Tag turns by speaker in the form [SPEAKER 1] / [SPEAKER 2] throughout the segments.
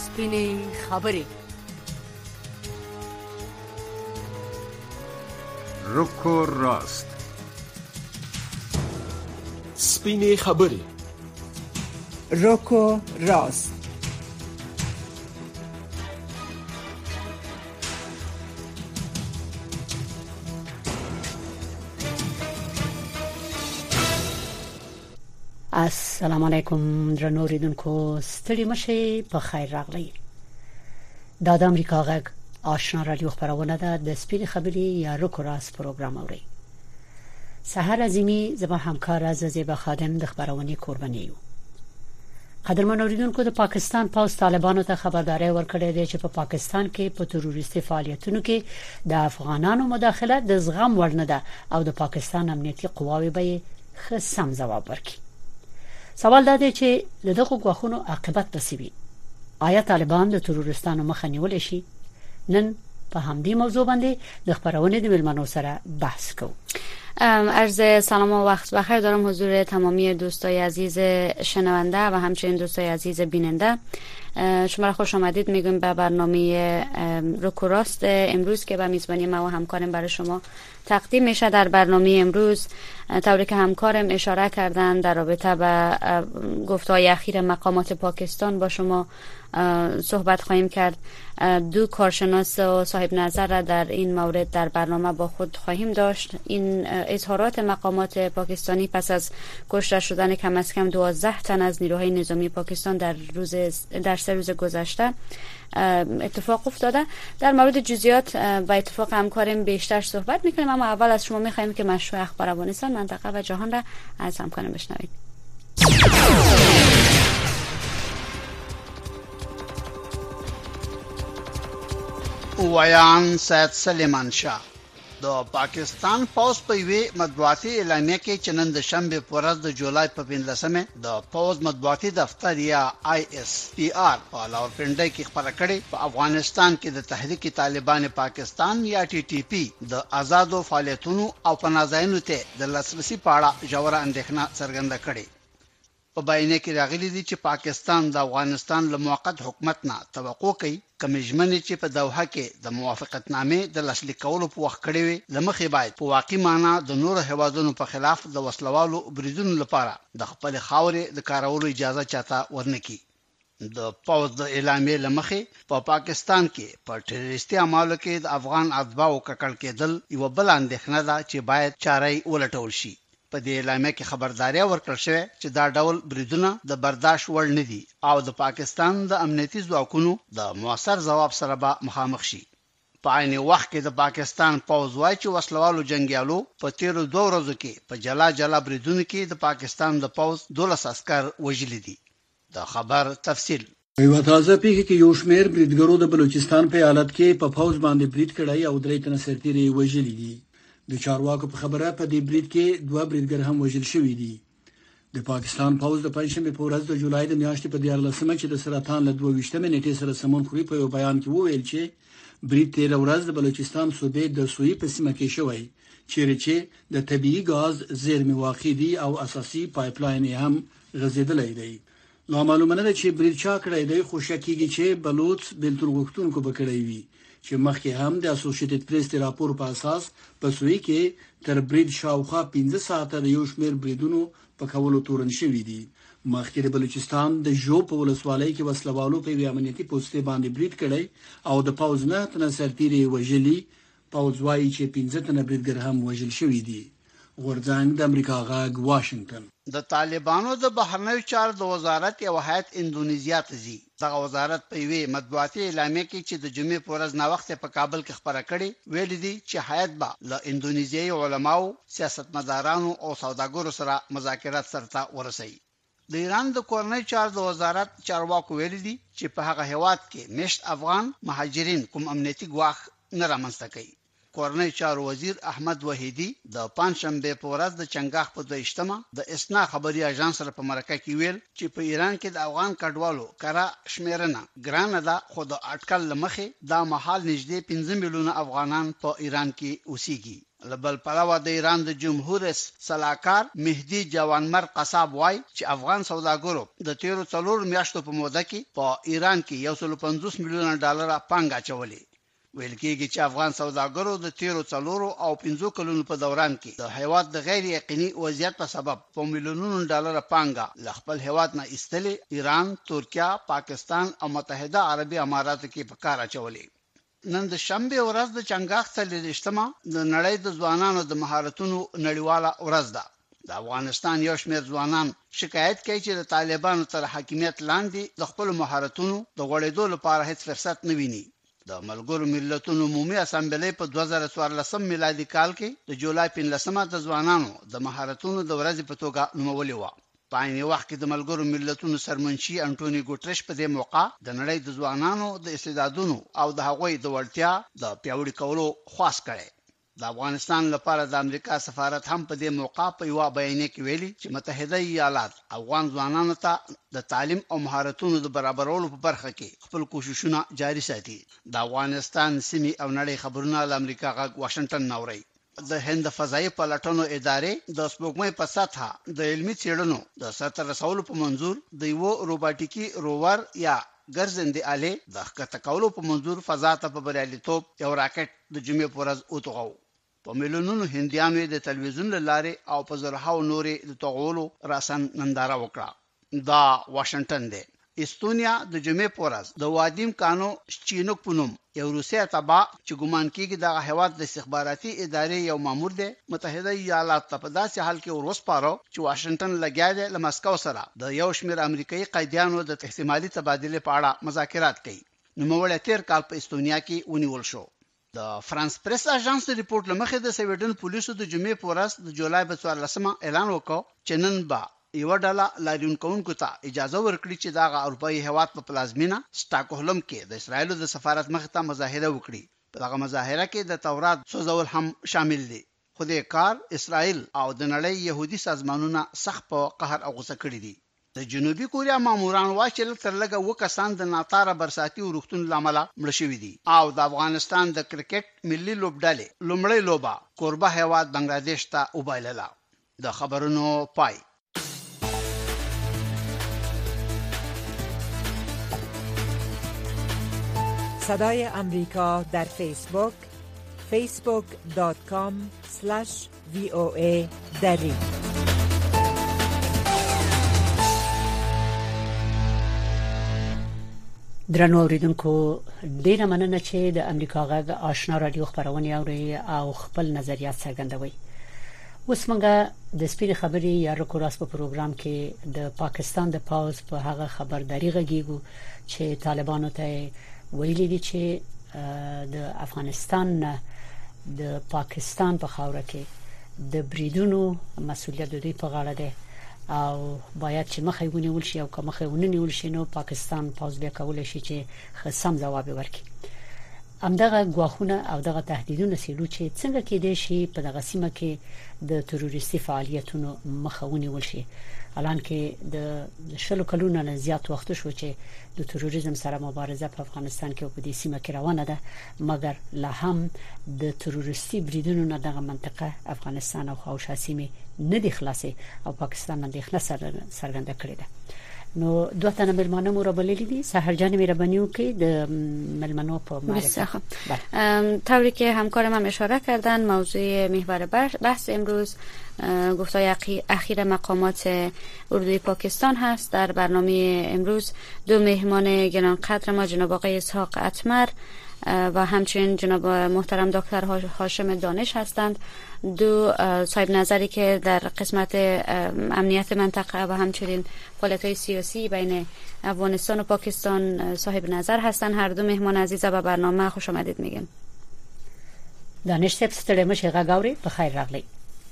[SPEAKER 1] سپینې خبرې.
[SPEAKER 2] روکو راست.
[SPEAKER 3] سپینې خبرې.
[SPEAKER 4] روکو راست.
[SPEAKER 1] السلام علیکم درنو اوریدونکو، ستړي مشي، په خیر راغلی. دا د امریکا غږ آشنا رادیو خبرونه ده. د سپینې خبرې یا روکو راست پروګرام اوري. سحر عظیمی زما همکار از زیبا خادم د خبرونه قربانی یو. قدرمن اوریدونکو، د پاکستان پوز طالبانو ته خبرداري ورکړې ده چې په پاکستان کې په تروریستي فعالیتونو کې د افغانانو مداخله د زغم وړ نه ده او د پاکستان امنیتي قواوی به خصم جواب ورکړي. سوال دا دی چې دغه غوښونو عاقبت بسوي. آیا طالبان د تروریستانو مخه نیول شي؟ نن په همدې موضوع باندې د خبرونه د ملمنو سره بحث کوو.
[SPEAKER 5] عرض سلام و وقت بخیر دارم حضور تمامی دوستای عزیز شنونده و همچنین دوستای عزیز بیننده. شما را خوش آمدید میگم به برنامه روکو راست امروز که به میزبانی ما و همکارم برای شما تقدیم میشه. در برنامه امروز طوری که همکارم اشاره کردن در رابطه به گفته‌های اخیر مقامات پاکستان با شما صحبت خواهیم کرد. دو کارشناس و صاحب نظر را در این مورد در برنامه با خود خواهیم داشت. این اظهارات مقامات پاکستانی پس از کشته شدن کم از کم 12 تن از نیروهای نظامی پاکستان در 3 روز گذشته اتفاق افتاده. در مورد جزئیات و اتفاق همکارم بیشتر صحبت میکنیم، اما اول از شما میخوایم که مشروع اخبار افغانستان، منطقه و جهان را از همکارم بشنوید.
[SPEAKER 6] ویان سید سلیمان شاه د پاکستان پوز په وی مطبوعاتي اعلامیه کې چنن د شنبه په ورځ د جولای په 15مه د پوز مطبوعاتي دفتر یا ISPR په لاورپنډي کې خبره کړې په افغانستان کې د تحریک طالبان پاکستان یا TTP د آزادو فعالیتونو او پناهځایونو ته د لاسرسي په اړه ژوره اندېښنه څرګنده کړې. په بیانیه کې راغلي دي چې پاکستان د افغانستان له موقت حکومت نه توقع کوي کمیشمنې چې په دوحه کې د موافقتنامې د لاسلیک کولو په وخت کړی وي لمخې باید په واقعي معنا د نور هیوادونو په خلاف د وسلوالو بریدونو لپاره د خپل خاورې د کارولو اجازه چاته ورنکړي. د پوز د اعلامیې لمخې په پاکستان کې په ټیرریستي اعمالو کې د افغان اتباعو ککړ کېدل یو بل اندېښنه ده چې باید چارې ولټول شي. په دې اعلامیه کې خبرداري ورکړل شوې چې دا ډول بریدونه د برداشت وړ نه دي او د پاکستان د امنیتي ځواکونو د موثر ځواب سره به مخامخ شي. په عین وخت کې د پاکستان پوز وايي چې وسلوالو جنگیالو په تیرو 2 ورځو کې په جلا بریدونو کې د پاکستان د پوز 12 عسكر وژلي دي. د خبر تفصیل
[SPEAKER 7] یو تازه پیښه کې یو شمېر بریدګرو د بلوچستان په حالت کې په پوز باندې برید کړی او 3 تنه سرتیري وژلي دي. د چارواکو په خبره په دې برید کې 2 بریدګر هم وژل شوي دي. د پاکستان پوز د پنځمې په ورځ د جولای د میاشتې په 14مه چې د سرطان له 22مې نیټې سره سمون خوري په یو بیان کې وویل چې برید 13 ورځ د بلوچستان صوبې د سوی په سیمه کې شوی چې د طبيعي غاز زیرمې واقع دي او اساسي پایپ لاین هم غځېدلې دی. نو معلومه ده چې برید چا کړی دی، خو شکیږي چې بلوچ بنتون غوښتونکو به کړی وي چې مخکې هم د اسوسییټډ پریس د راپور په اساس په سوی کې تر برید شاوخوا 15 ساعته د یو شمېر بریدونو په کولو تورن شوی دي. مخکې د بلوچستان د جو په ولسوالۍ کې وسلوالو په امنیتي پوسټ باندې برید کړی او د پوز نه تن سرتیري وژلي. پوز وايي چې 15 تنه بریدګر هم وژل شوی دي. غورځنګ د امریکا غاګ واشنگټن.
[SPEAKER 6] د طالبانو د بهرنیو چارو د وزارت یو هیئت اندونیزیا ته ځي. دغه وزارت په وی مطبوعاتي اعلامیه کې چې د جمعې په ورځ نا وخت په کابل کې خبره کړې ویل دي چې هیئت به له اندونیزیایي علماو، سیاستمدارانو او سوداګرو سره مذاکرات سره ورسوي. د ایران د کورنۍ چارو د وزارت چارواکو ویل دي چې په هغه هیواد کې مشت افغان مهاجرین کوم امنیتي ګواښ نه رامنځته کوي. کورنۍ چارو وزیر احمد وحیدی د پنځشنبه په ورځ د چنګاښ په 22مه د اسنا خبري اژانس سره په مرکه کې ویل چې په ایران کې د افغان کډوالو کرا شمیرنه ګرانه ده، خو د اټکل لمخې دا محل نږدې 15 میلیونه افغانان په ایران کې اوسېږي. لبل پلاوا د ایران د جمهور رئیس صلاحکار مهدی جوانمر قصاب وای چې افغان سوداګرو د 13 میاشتو په موده کې په ایران کې 150 میلیون ډالر پانګه چولې. ویل کېږي چې افغان سوداګرو د 13 او 15 کلونو په دوران کې د هیواد د غیر یقیني وضعیت په سبب په میلیونونو ډالر پانګه ل خپل هیواد نه ایستلې ایران، ترکیه، پاکستان او متحده عربي اماراتو کې په کار اچولې. نن د شنبه ورځ د چنګاښ 30مه د نړۍ د ځوانانو د مهارتونو نړیواله ورځ ده. د افغانستان یو شمېر ځوانان شکایت کوي چې د طالبانو تر حاکمیت لاندې د خپل مهارتونو د غوړېدو لپاره هیڅ فرصت نه ویني. د ملګرو ملتونو عمومي اسامبلې په 2014 میلادي کال کې د جولای 15مه د ځوانانو د مهارتونو د ورځې په توګه نومولې و. په عین وخت کې د ملګرو ملتونو سرمنشي انټونی ګوټرش په دې موقع د نړۍ د ځوانانو د استعدادونو او د هغوی د وړتیا د پیاوړي کولو خواست کړي. د افغانستان لپاره د امریکا سفارت هم په دې موقع په یو بیانیه کې ویلي چې متحده ایالات افغان ځوانانو ته د تعلیم او مهارتونو د برابرولو په برخه کې خپل کوششونه جاري ساتي. د افغانستان سیمې او نړۍ خبرونه له امریکا غږ واشنگټن نوري. د هند فضائي پلټنو ادارې د سپوږمۍ په سطحه د علمي څېړنو د سرته رسولو په منظور د یو روباټیکي روور یا ګرځندې آلې د ښکته کولو په منظور فضا ته په بریالیتوب یو راکټ د جمعې په ورځ وتوغو. په میلیونونو هندیانو د تلویزیون لاره او په زرهاو نورې د توغولو راسن ننداره وکړه. دا واشنگټن دی. استونیا د جمعې په ورځ د وادیم کانو شچینوک پونم یو روسي تبع چې ګومان کیږي د هیواد د استخباراتي ادارې یو مامور دی متحده ایالات ته په داسې حال کې ورسپارو چې واشنگټن لګیا دی له مسکو سره د یو شمېر امریکایي قیدیانو د احتمالي تبادله په اړه مذاکرات کوي. نوموړی تیر کال په استونیا کې ونیول شو. د فرانس پریس اژانس د ریپورت لمخې د سویډن پولیسو د جمعې په ورځ د جولای 14مه اعلان وکړ چې نن به یو ډله لاریون کوونکو ته اجازه ورکړي چې دا اروپایي هیواد په پلازمینه سټاکهولم کې د اسرایل د سفارت مخ ته مظاهره وکړي. په هغه مظاهره کې د تورات سوزول هم شامل دي. خو د کار اسرایل او د نړۍ يهودي سازمانونه سخت په قهر او غوسه کړي دي. د جنوبي کوریا ماموران وايي چې تر لږه وکسان د ناتاره برساتي ورښتون لامل مړ شوي دي. او د افغانستان د کرکټ ملي لوبډلې لومړی لوبه کوربه هیواد بنگلاديش ته وبایلله. د خبرونو پای.
[SPEAKER 4] صدای امریکا در فیسبوک facebook.com/VOA دری.
[SPEAKER 1] درنو اوریدونکو ډیره مننه چې د امریکا غږ آشنا رادیو خبرونه اوري او خپل نظریات څرګندوي. اوس موږ د سپیره خبري یا رکوراس په پروګرام کې د پاکستان د پاوز په هغه خبرداري غږیږو چې طالبانو ته ویلي دي چې د افغانستان د پاکستان په خاوره کې د بریدونو مسولیت د دوی په غاړه ده او باید چې مخه ونیول شي او که مخه ونیول شي نو پاکستان پاوز بیا کولای شي چې خصم جواب ورکړي. همدغه غواخونه او دغه تهدیدونه سیلو چې څنګه کې دي شي په دغه سیمه کې د تروریستي فعالیتونو مخه ونیول شي. الان کې د شلو کلونو نه زیات وخت شو چې د تروریزم سره مبارزه په افغانستان کې او په دې سیمه کې روانه ده، مګر لا هم د تروریستي بریدونو نه دغه منطقه افغانستان او خواوشا سیمه نه دي خلاصې او پاکستان اندېښنه څرګنده کړې ده. نو دوه تنه ملمانه مو را بللی دي. سحرجان مهربانیو کې د ملمنو په معرفی
[SPEAKER 5] طوری که همکارم هم اشاره کردن موضوع محور بحث امروز گفتار اخیر مقامات اردوی پاکستان هست. در برنامه امروز دو مهمان گرانقدر ما جناب آقای اسحاق اتمر و همچنین جناب محترم دکتر هاشم دانش هستند، دو صاحب نظری که در قسمت امنیت منطقه و همچنین فعالیت‌های سیاسی بین افغانستان و پاکستان صاحب نظر هستند. هر دو مهمان عزیز به برنامه خوش آمدید میگم.
[SPEAKER 1] دانش صاحب ستړي مشه غاوري په خیر راغلی.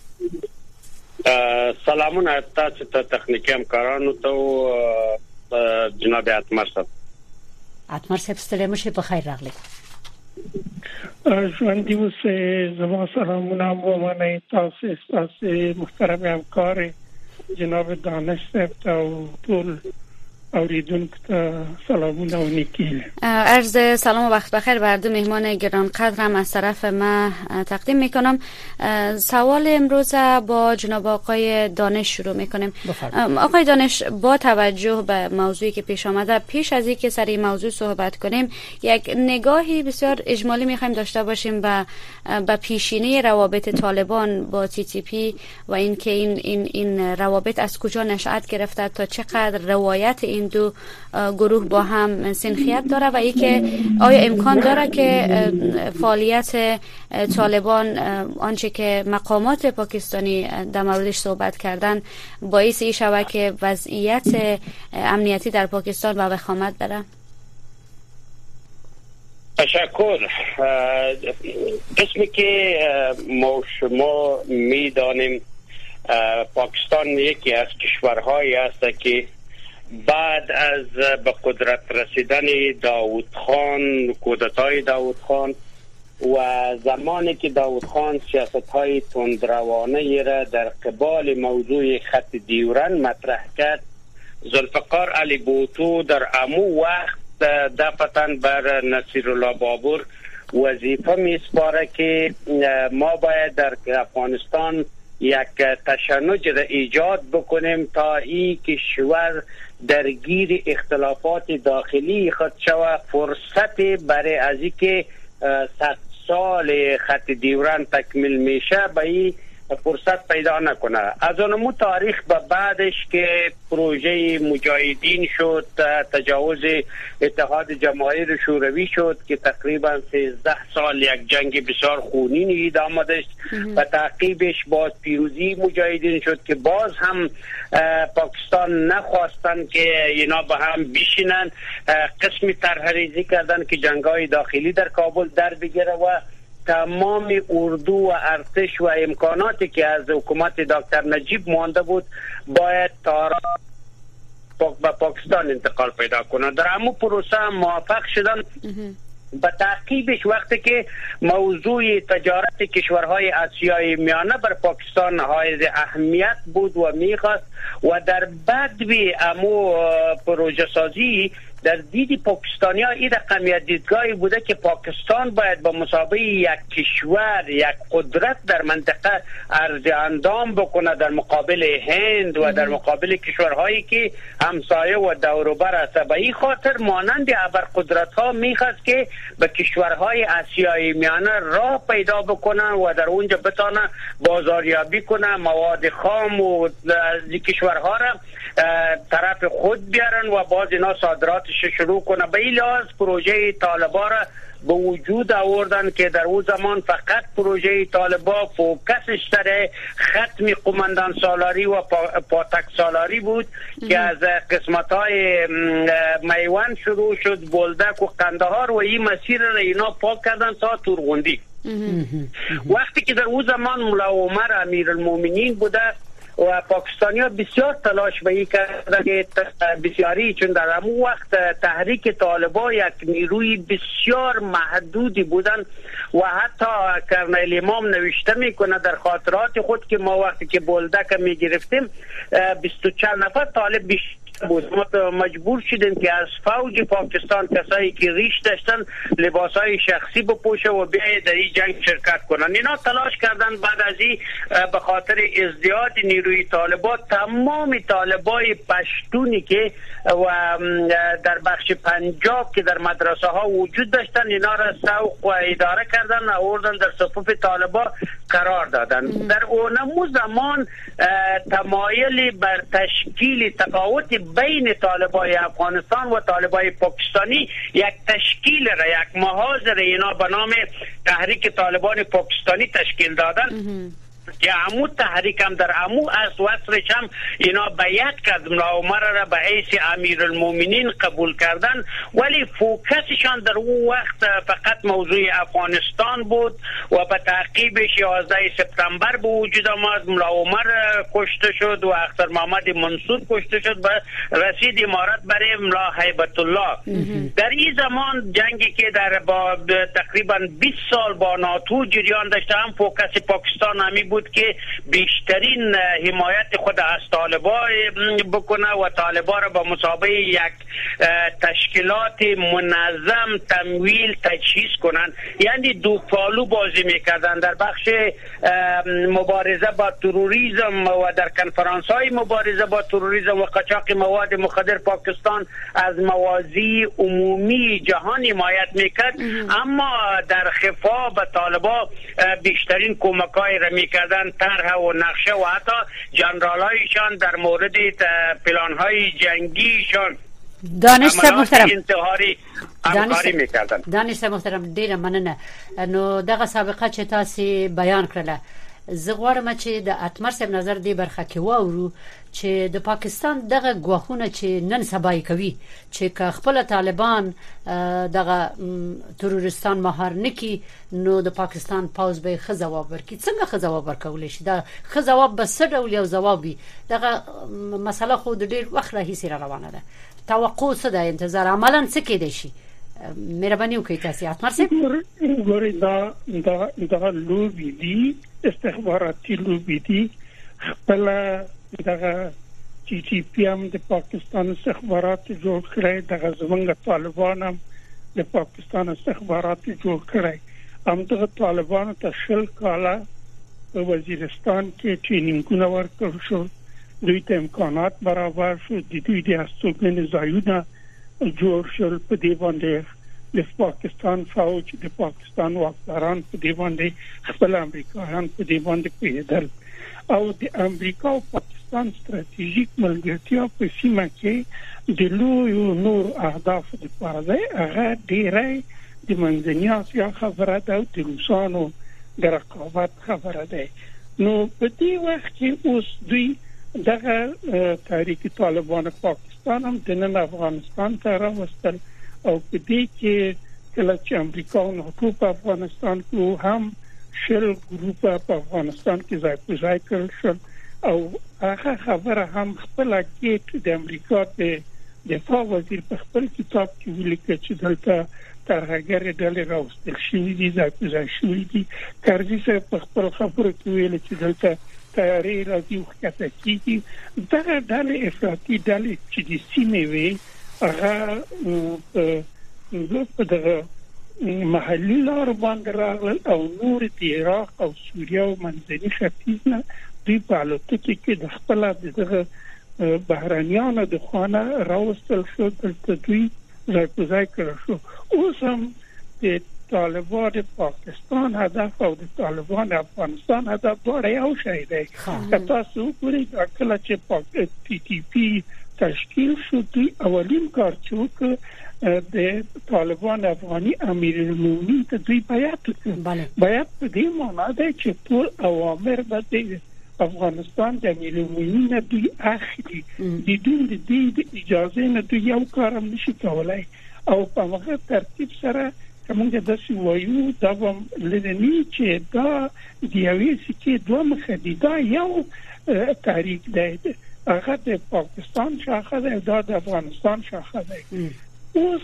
[SPEAKER 8] سلامونه تاسو ته تخنیکی همکارانو ته جناب اتمر صاحب.
[SPEAKER 1] اتمر صاحب ستړي مشه په خیر راغلی.
[SPEAKER 9] ژوندۍ اوسئ. زما سلامونه ومنئ. تاسو محترم همکار جناب دانش صاحب ته او ټول اوریدونکو ته سلامونه و نیکی.
[SPEAKER 5] عرض سلام و وقت بخیر بر دو مهمان گران قدرم از طرف ما تقدیم میکنم. سوال امروز با جناب آقای دانش شروع میکنیم. آقای دانش، با توجه به موضوعی که پیش آمده، پیش از اینکه سر این موضوع صحبت کنیم یک نگاهی بسیار اجمالی میخوایم داشته باشیم به پیشینه روابط طالبان با TTP و اینکه این روابط از کجا نشأت گرفته تا چقدر روایت این دو گروه با هم سنخیت داره و اینکه آیا امکان داره که فعالیت طالبان آنچه که مقامات پاکستانی در موردش صحبت کردن باعث این شود که وضعیت امنیتی در پاکستان به وخامت بره؟
[SPEAKER 8] تشکر. قسمی که ما شما میدانیم پاکستان یکی از کشورهایی است که بعد از به قدرت رسیدن داود خان، کودتای داود خان و زمانی که داود خان سیاست‌های تندروانه را در قبال موضوع خط دیورن مطرح کرد، ذوالفقار علی بوتو در امو وقت دفتن بر نصیرالله بابور وظیفه میسپاره که ما باید در افغانستان یک تشنج را ایجاد بکنیم تا این کشور درگیر اختلافات داخلی خود شود، فرصت برای از اینکه 100 سال خط دیورن تکمیل میشه به این فرصت پیدا نکنه. از اون تاریخ به بعدش که پروژه مجاهدین شد، تجاوز اتحاد جماهیر شوروی شد که تقریبا 13 سال یک جنگ بسیار خونین ادامه داشت و تعقیبش باز پیروزی مجاهدین شد که باز هم پاکستان نخواستن که اینا به هم بشینن، قسمی طرح‌ریزی کردن که جنگ‌های داخلی در کابل در بگیره و تمام اردو و ارتش و امکاناتی که از حکومت دکتر نجیب مانده بود باید به پاکستان انتقال پیدا کنه. در همون پروسه هم موفق شدن. به تعقیبش وقتی که موضوع تجارت کشورهای آسیای میانه بر پاکستان حائز اهمیت بود و میخواست و در بدوی امو پروژه سازی در دید پاکستانی ها این رقمیت دیدگاهی بوده که پاکستان باید با مسابقه یک کشور، یک قدرت در منطقه عرض اندام بکنه در مقابل هند و در مقابل کشورهایی که همسایه و دور و بر است. به این خاطر مانند ابرقدرت ها میخواست که به کشورهای آسیای میانه راه پیدا بکنن و در اونجا بتانه بازاریابی کنه، مواد خام و از کشورها را طرف خود بیارن و باز اینا صادراتش شروع کنه. به این لحاظ پروژه طالبا را به وجود آوردن که در اون زمان فقط پروژه طالبا فوکسش سر ختم قماندان سالاری و پاتک سالاری بود که از قسمت‌های میوان شروع شد، بولدک و قندهار و این مسیر را اینا پاک کردن تا تورغوندی. وقتی که در اون زمان مولا عمر امیرالمومنین بوده و پاکستانی ها بسیار تلاش به این کردن که بسیاری، چون در همون وقت تحریک طالبان یک نیروی بسیار محدودی بودن و حتی کرنیل امام نوشته میکنه در خاطرات خود که ما وقتی که بولدک میگرفتیم 24 نفر طالب بیشتر بود. ما مجبور شدیم که از فوج پاکستان کسایی که ریش داشتن لباسای شخصی بپوشه و بیاید در این جنگ شرکت کنن. اینا تلاش کردن بعد از این به خاطر ازدیاد نیروی طالبان تمام طالبای پشتونی که و در بخش پنجاب که در مدرسه ها وجود داشتن اینا را سوق و اداره کردن و آوردن در صفوف طالبان قرار دادن. در اونمو زمان تمایلی بر تشکیل تفاوت بین طالبای افغانستان و طالبای پاکستانی یک تشکیل را، یک محاذ را اینا به نام تحریک طالبان پاکستانی تشکیل دادن که عمو تحریک هم در عمو از وصرش هم اینا بیعت کرد، مولا عمر را به حیث امیرالمومنین قبول کردن، ولی فوکسشان در اون وقت فقط موضوع افغانستان بود و به تعقیبش 11 سپتامبر به وجود آمد. مولا عمر کشته شد و اختر محمد منصور کشته شد و رسید امارت برای مولا هیبت الله. در این زمان جنگی که در با تقریبا 20 سال با ناتو جریان داشته هم فوکس پاکستان همی بود بود که بیشترین حمایت خود از طالبان بکنه و طالبان را با مثابه یک تشکیلات منظم تمویل تجهیز کنند. یعنی دو پالو بازی میکردن در بخش مبارزه با تروریسم و در کنفرانس های مبارزه با تروریسم و قاچاق مواد مخدر پاکستان از موازی عمومی جهان حمایت میکرد، اما در خفا به طالبان بیشترین کمک‌های را میکردن، طرح و نقشه و حتی جنرالایشان در مورد پلان‌های جنگیشان
[SPEAKER 1] دانش محترم
[SPEAKER 8] انتحاری همکاری میکردن.
[SPEAKER 1] دانش محترم ډیره مننه. نو دغه سابقه چې تاسو بیان کړله، زه غواړم چې د اتمر صاحب نظر دی برخه کې واورو چې د پاکستان دغه غواخونه چې نن سبا کوي چې خپل طالبان دغه تروریستان مهار نکي، نو د پاکستان پاوز به خزواب ورکړي. څنګه خزواب ورکول شي؟ دا خزواب به څه ډول یو جوابي؟ دغه مسله خو د ډیر وخت راهیسې روانه ده. توقع څه ده؟ انتظار عملاً څه کېدای شي؟ مهرباني وکړئ تاسو اتمر صاحب.
[SPEAKER 9] ګورئ دا لوبي دي، استخباراتي لوبي دي. خپل دغه چې ټي پی ام د پاکستان استخبارات جوړ کړی، دغه زمونږ طالبان هم د پاکستان استخبارات جوړ کړی. همدغه طالبانو ته 20 کاله په وزیرستان کې ټرینینګونه ورکړل شو، دوی ته امکانات برابر شو، د دوی د استوګنې ځایونه جوړ شول. په دې باندې د پاکستان فوج، د پاکستان واکداران په دې باندې خپل امریکایان په دې باندې پیدل، او د امریکا او پاکستان ستراتیژیک ملګرتیا په سیمه کې د لویو نور اهداف لپاره ده. هغه ډیره د منځنۍ اسیا خبره ده او د روسانو د رقابت خبره ده. نو په دې وخت کې اوس دوی دغه تحریک طالبان پاکستان هم د نن افغانستان ته راوستل، او په دې کې کله چې امریکا او ناتو په افغانستان کې هم 20 ګروپ په افغانستان کې ځای په ځای کړل شول، او هغه خبره هم خپل کې د امریکا د دفاع وزیر په خپل کتاب کې ولیکل چې دلته ترهګر ډلې راوستل شوې دي، ځای په ځای شوې دي. کرزي صاحب په خپل خبرو کې ویل چې دلته تیاری راځي او ښکته کېږي. دغه ډلې افراطي ډلې چې د سیمې وي، هغه په دغه محلي لار باندې راغلل او نور د عراق او سوریه او منځني ختیځ نه دوی په الوتکو کې د خپل دغه بهرانيانو د خانه راوستل شو، دلته دوی ځای په ځای کړل شو. اوس هم د طالبان پاکستان هدف او د طالبان افغانستان هدف دواړه یو شی دی. که تاسو وګورئ کله چې ټي ټي پی تشکیل شو، دوی اولین کار چې وکړ د طالبان افغاني امیرالمومنین ته دوی بیعت وکړ. بیعت په دې معنی دی چې ټول اوامر به د افغانستان د امیرالمومنین دوی اخلي، بدون د دې اجازه نه دوی یو کار هم نشي کولای. او په هغه ترتیب سره موږ د سوایو دا لنی چې دا د یوې سکې دوه مخه دي. دا یو تحریک دی، هغه د پاکستان شاخه دی، دا د افغانستان شاخه دی. اوس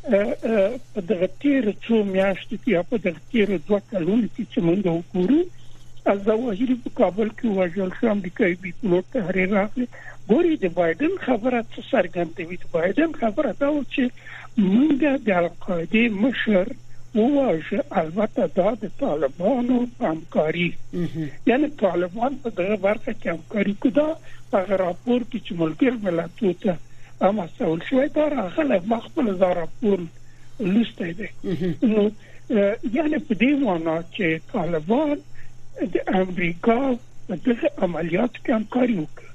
[SPEAKER 9] په دغه تیر څو میاشتو کې یا په دغه تیر 2 کلونو کې چې موږ وګورو، الظواهري په کابل کې وژل شو، امریکایي بیپلوټ تحریر راغلی. ګوري د بایدن خبره څه څرګندوي؟ د بایدن خبره دا و چې موږ د القاعده مشر وواژه، البته دا د طالبانو همکاري، یعنی طالبان په دغه برخه کې همکاري کوي. هغه راپور کې چې ملګر ملتونو ته اما سوال شوی دا راغله، مخبل دا راپور لسته دی. نو یعنی په دې معنی چې طالبان د امریکا په دغه عملیات کې همکاري وکړي.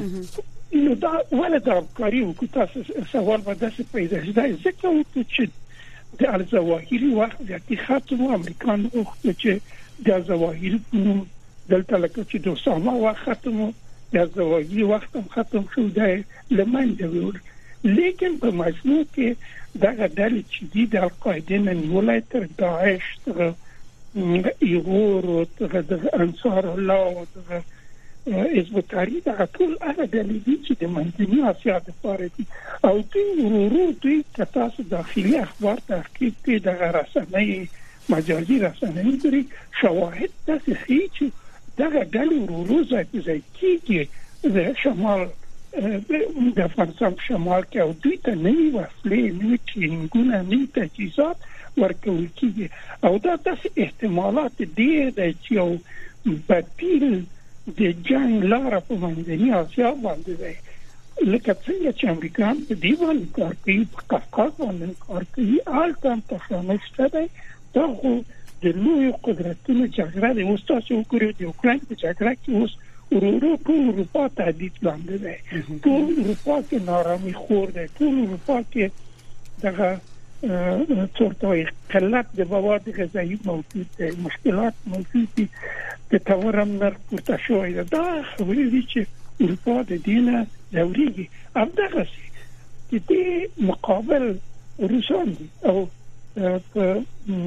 [SPEAKER 9] نو دا ولې دا همکاري وکړي؟ تاسو سوال به داسې پیدا شي، ځکه چې د الظواهري وخت ذاتي ختم امریکان وخت چې د الظواهري کوم دلته لکه چې د اسامه وخت ختم، د الظواهري وخت هم ختم شو، د لمنځه وړ. لیکن په مجموع کې دغه ډلې چې د القاعده نه نیولای تر داعش، ایغور او د انصار الله او د حزب التحریر، دغه ټول هغه ډلې دي چې د منځنۍ اسیا د پاره دي. او دوی که تاسو داخلي اخبار تحقیق کې دغه رسنۍ مجازي رسنۍ لري، شواهد داسې ښیي چې دغه ډلې ورو ځای کېږي د شمال د افغانستان شمال کې، او دوی ته نوي وسلې، نوي ټرینینګونه، نوي تجهیزات ورکول کېږي. او دا داسې احتمالات ډېر دی چې یو بدیل د جنگ لاره په منځني اسیا باندې دی. لکه څنګه چې امریکایان په دې باندې کار کوي، په قفقاز باندې کار کوي، هلته هم تخانه شته دی. دا خو د لویو قدرتونو جګړه دی. اوس تاسو وګورئ د اوکراین په جګړه کې اوس ورو ټول اروپا تهدید باندې دی، ټول اروپا کې نارامي خور دی، ټول اروپا کې دغه څورتوي قلت د مواد غذایی موجود دی، مشکلات موجود دي، د تورم نرخ پورته شوی دی. دا خبرې دي چې اروپا د دینه ضروري همدغه سي چې د مقابل روسان دي. او په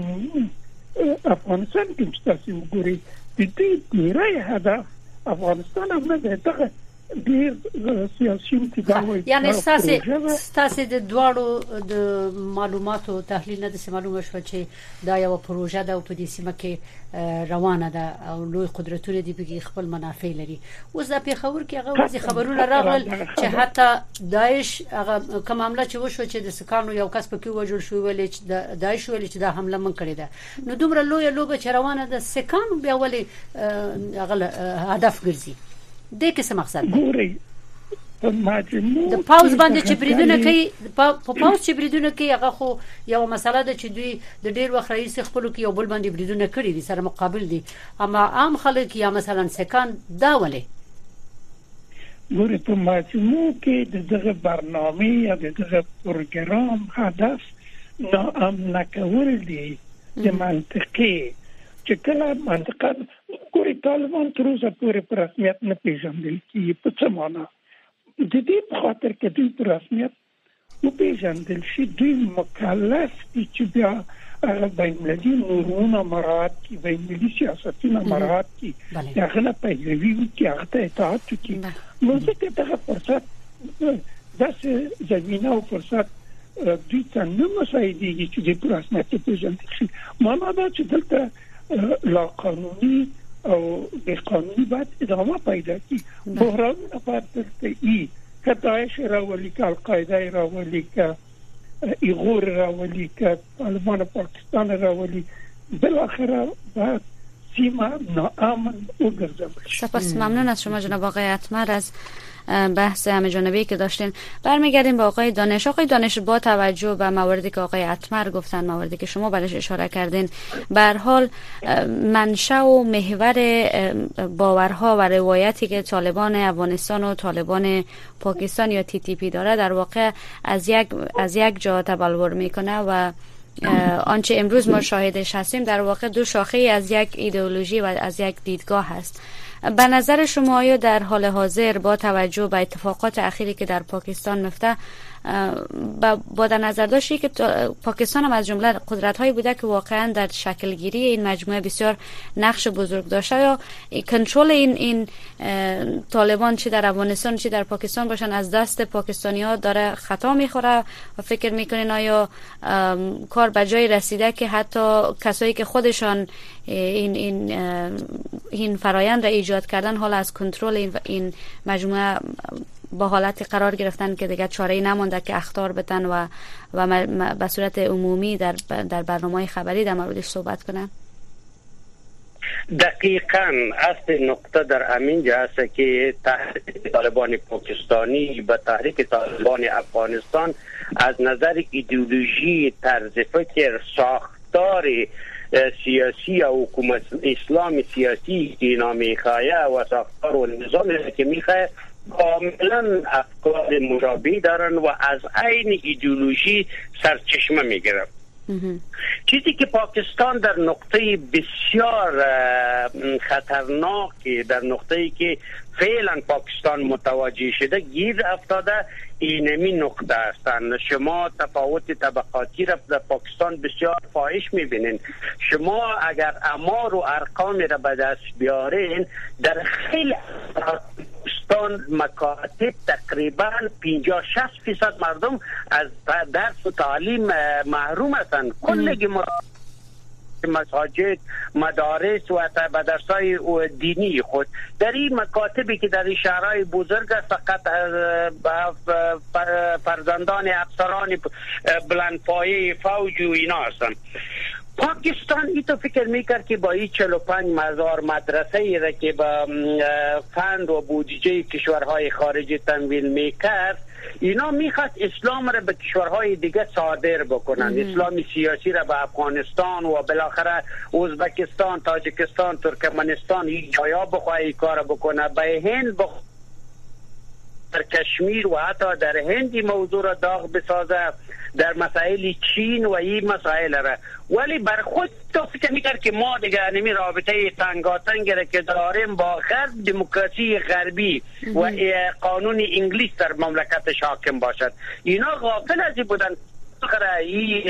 [SPEAKER 9] افغانستان کې تاسو وګورئ د دې ډیری هدف افغانستان هم نه دی، دغه ډیر سیاسي انتظام.
[SPEAKER 1] یعنی ستاسو د دواړو د معلوماتو تحلیل نه د معلومه شو چې دا یو پروژه ده او په دې سیمه کې روانه ده او لوی قدرتونه دي به خپل منافع لري. اوس د پیښور کې هغه وځي خبرونه راغل چې حتی داعش هغه کوم حمله چې وشو چې د سکانو یو کس پکې وژل شو، ویل چې داعش ویل چې دا حمله من کړې ده. نو دومره لوی لوبه چې روانه ده، سکانو بیا ولې هغه هدف ګرځي؟ د کیسه مقصد
[SPEAKER 9] ګوري په ماجمو
[SPEAKER 1] د پاوز باندې چې بریدونه کوي، په پاوز چې بریدونه کوي هغه خو یو مسله ده چې دوی د ډیر وخت رئیس خپل کې یو بل باندې بریدونه کړی دي سره مقابل دي، اما عام خلک یا مثلا سکان دا ولې
[SPEAKER 9] ګوري په ماجمو کې دغه برنامه یا دغه پروګرام هدف نه کول دي د منطقي چې کله منطقه ګوري طالبان تر اوسه پورې په رسمیت نه پیژندل کیږي. په څه معنا؟ د دې په خاطر کې دوی په رسمیت نه پیژندل شي، دوی مکلف دي چې بیا بین‌المللي نورمونه مراعات کړي، بین‌المللي سیاستونه مراعات کړي، هغه نه پیروي وکړي، هغه ته اطاعت وکړي. نو ځکه دغه فرصت داسې زمینه او فرصت دوی ته نه مساعدېږي چې د په رسمیت پیژندل شي. معنا دا چې دلته لا قانوني او به قانوني باید ادامه پیدا کړي. بحران لپاره ای که داعش راولي، که القاعده راولي، که ایغور راولي، که طالبان پاکستان راولي، بالاخره باید سیمه ناامن وګرځول شي.
[SPEAKER 5] سپاس ممنون از شما جناب آقای اتمر از بحث همه جانبه‌ای که داشتین. برمیگردیم به آقای دانش. آقای دانش، با توجه به مواردی که آقای اتمر گفتن، مواردی که شما بهش اشاره کردین، به هر حال منشأ و محور باورها و روایتی که طالبان افغانستان و طالبان پاکستان یا TTP داره در واقع از یک جا تبلور میکنه و آنچه امروز ما شاهدش هستیم در واقع دو شاخه از یک ایدئولوژی و از یک دیدگاه هست. به نظر شما آیا در حال حاضر با توجه به اتفاقات اخیری که در پاکستان میفته با در نظر داشتی که پاکستان هم از جمله قدرت‌هایی بوده که واقعا در شکل گیری این مجموعه بسیار نقش بزرگ داشته، یا کنترل این طالبان چه در افغانستان چه در پاکستان باشن از دست پاکستانی‌ها داره خطا میخوره و فکر میکنین آیا کار به جای رسیده که حتی کسایی که خودشان این فرایند را ایجاد کردن حالا از کنترل این مجموعه با حالتی قرار گرفتن که دیگه چاره‌ای نمونده که اخطار بدن و به صورت عمومی در برنامه‌های خبری در موردش صحبت کنن؟
[SPEAKER 8] دقیقاً اصل نقطه در همین جا است که تحریک طالبان پاکستانی و تحریک طالبان افغانستان از نظر ایدئولوژی، طرز فکر، ساختار سیاسی و حکومت اسلام سیاسی که اینا میخواه و ساختار و نظامی که میخواه کاملا افکار مشابه دارن و از عین ایدئولوژی سرچشمه میگیرن. چیزی که پاکستان در نقطه بسیار خطرناکی، در نقطه‌ای که فعلا پاکستان متوجه شده گیر افتاده، اینمی نقطه هستند. شما تفاوت طبقاتی را در پاکستان بسیار فاحش میبینین. شما اگر آمار و ارقام را به دست بیارین، در خیلی پاکستان مکاتب تقریبا 50-60% مردم از درس و تعلیم محروم هستند. کلگی مساجد، مدارس و مدرسه‌های دینی خود. در این مکاتبی که در این شهرهای بزرگ فقط فرزندان افسران بلندپایه فوج و اینا هستن. پاکستان ای تو فکر میکرد که با این 45,000 مدرسه ای را که با فند و بودجه کشورهای خارجی تمویل میکرد، اینا میخواد اسلام را به کشورهای دیگه صادر بکنن، اسلام سیاسی را به افغانستان و بالاخره ازبکستان، تاجیکستان، ترکمنستان این جایا بخواه این کار بکنه، به هند در کشمیر و حتی در هند موضوع را داغ بسازه، در مسائل چین و این مسائل را. ولی بر خود تو فکر میکرد که ما دیگه نمی رابطه تنگاتنگ را که داریم با غرب، دموکراسی غربی و قانون انگلیس در مملکتش حاکم باشد. اینا غافل از این بودن. این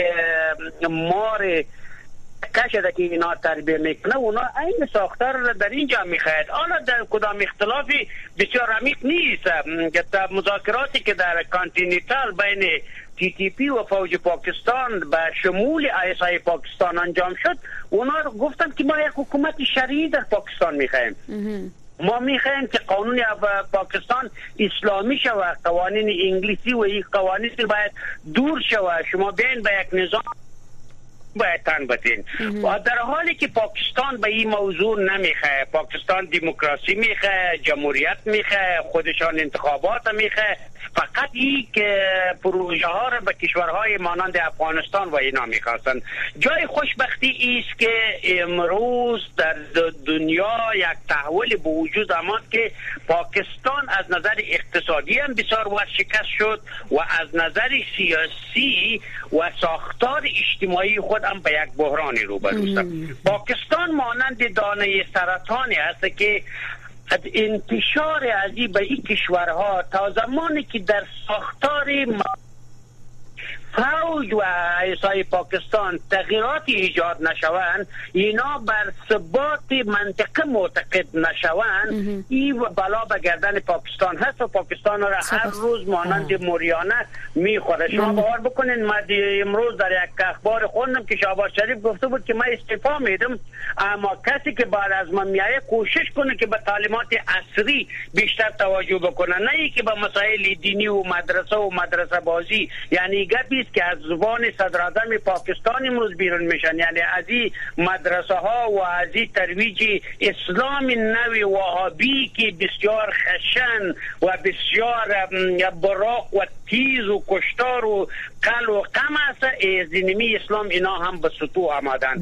[SPEAKER 8] مار کشده که اینا تربیه میکنه اونا این ساختار را در اینجا میخواهد. حالا در کدام اختلافی بسیار عمیق نیست. مذاکراتی که در کانتیننتال بین TTP و فوج پاکستان به شمول ISI پاکستان انجام شد، اونا گفتن که ما یک حکومت شرعی در پاکستان میخواهیم. ما میخواهیم که قانون پاکستان اسلامی شود، قوانین انگلیسی و این قوانین باید دور شود، شما بیاین به یک نظام باید تن بدین. و در حالی که پاکستان به این موضوع نمیخواه، پاکستان دموکراسی میخواه، جمهوریت میخواه، خودشان انتخابات میخواه، فقط این که پروژه ها را به کشورهای مانند افغانستان و اینا میخواستن. جای خوشبختی است که امروز در دنیا یک تحول به وجود آمد که پاکستان از نظر اقتصادی هم بسیار ورشکست شد و از نظر سیاسی و ساختار اجتماعی خود هم به یک بحرانی روبرو است. پاکستان مانند دانه سرطانی است که انتشار ازی به این کشورها تا زمانی که در ساختار فوج و ایسای پاکستان تغییراتی ایجاد نشوند، اینا بر ثبات منطقه معتقد نشوند، این بلا به گردن پاکستان هست و پاکستان را هر روز مانند موریانه میخوره. شما باور بکنین ما امروز در یک اخبار خوندم که شهباز شریف گفته بود که من استعفا میدم، اما کسی که بعد از من میایه کوشش کنه که به تعلیمات عصری بیشتر توجه بکنه، نه ای که به مسائل دینی و مدرسه بازی. یعنی گپی است که از زبان صدر اعظم پاکستان امروز بیرون میشن، یعنی از این مدرسه ها و از این ترویج اسلام نوی وهابی که بسیار خشن و بسیار براق و تیز و کشتار و قل و قم است، از دینمی اسلام اینا هم به سطوح آمدن.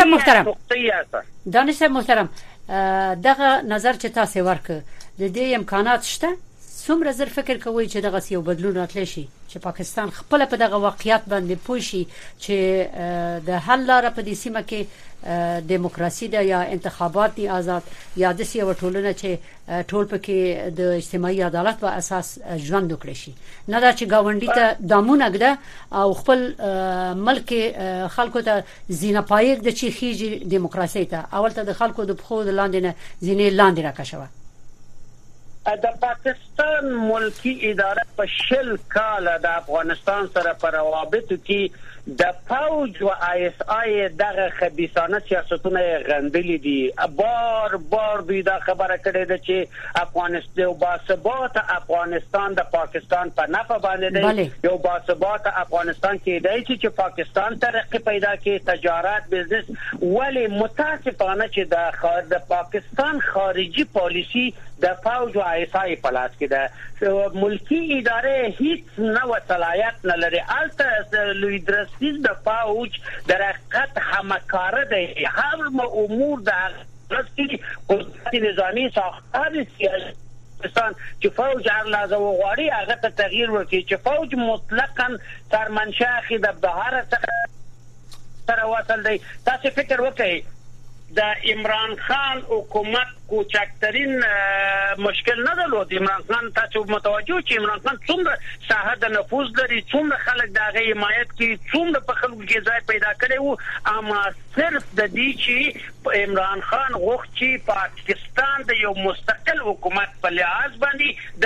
[SPEAKER 1] دانش محترم دغه نظر چې تاسو ورک د دې امکانات شته، څومره زر فکر کوي چې دغه یو بدلون راتلی شي چې پاکستان خپل په دغه واقعیت باندې پوه شي چې د حل لاره په دې سیمه کې دیموکراسي ده یا انتخابات دي آزاد یا د سیمه ټولنه چې ټول پکې د اجتماعي عدالت په اساس ژوند وکړي شي، نه دا چې گاونډي ته دامونه ګده او خپل ملک خلکو ته زینه پایک د چی خيږي دیموکراسي ته اول ته د خلکو د خو د لاندې نه زینه لاندې راکښوه.
[SPEAKER 8] د پاکستان ملکی اداره په 40 کال د افغانستان سره په روابطو کې د فوج و ISI دغه خبيثانه سیاستونه غندلي دي. بار دوی دا خبره کړې ده چې افغانستان او باثبات افغانستان د پاکستان په نفع باندې دی. یو باثبات افغانستان کې دی چې پاکستان ترقی پیدا کړي، تجارت، بزنس، ولی متاسفانه چې د پاکستان خارجي پالیسی د فوج و ISI په لاس کې ده. ملکی اداره هیڅ نوع صلاحیت نه لري. البته لوی درستیز د فوج در حقیقت همکار دی. هر امور د رسمي قدرت نظامی ساختار سیاسی پاکستان چې فوج هر لحظه وغواړي هغه ته تغییر ورکړي، چې فوج مطلقاً تر منشأ د بهار سره وصل دی. تاسو فکر وکړئ د عمران خان حکومت کوچکترین مشکل نه درلود. عمران خان تاسو متوجه چې عمران خان څومره ساحه د نفوذ لري، څومره خلک دغه حمایت کوي، څومره په خلکو کې ځای پیدا کړی وو، اما صرف د دې چې عمران خان غوښتي پاکستان د یو مستقل حکومت په لحاظ باندې د نړۍ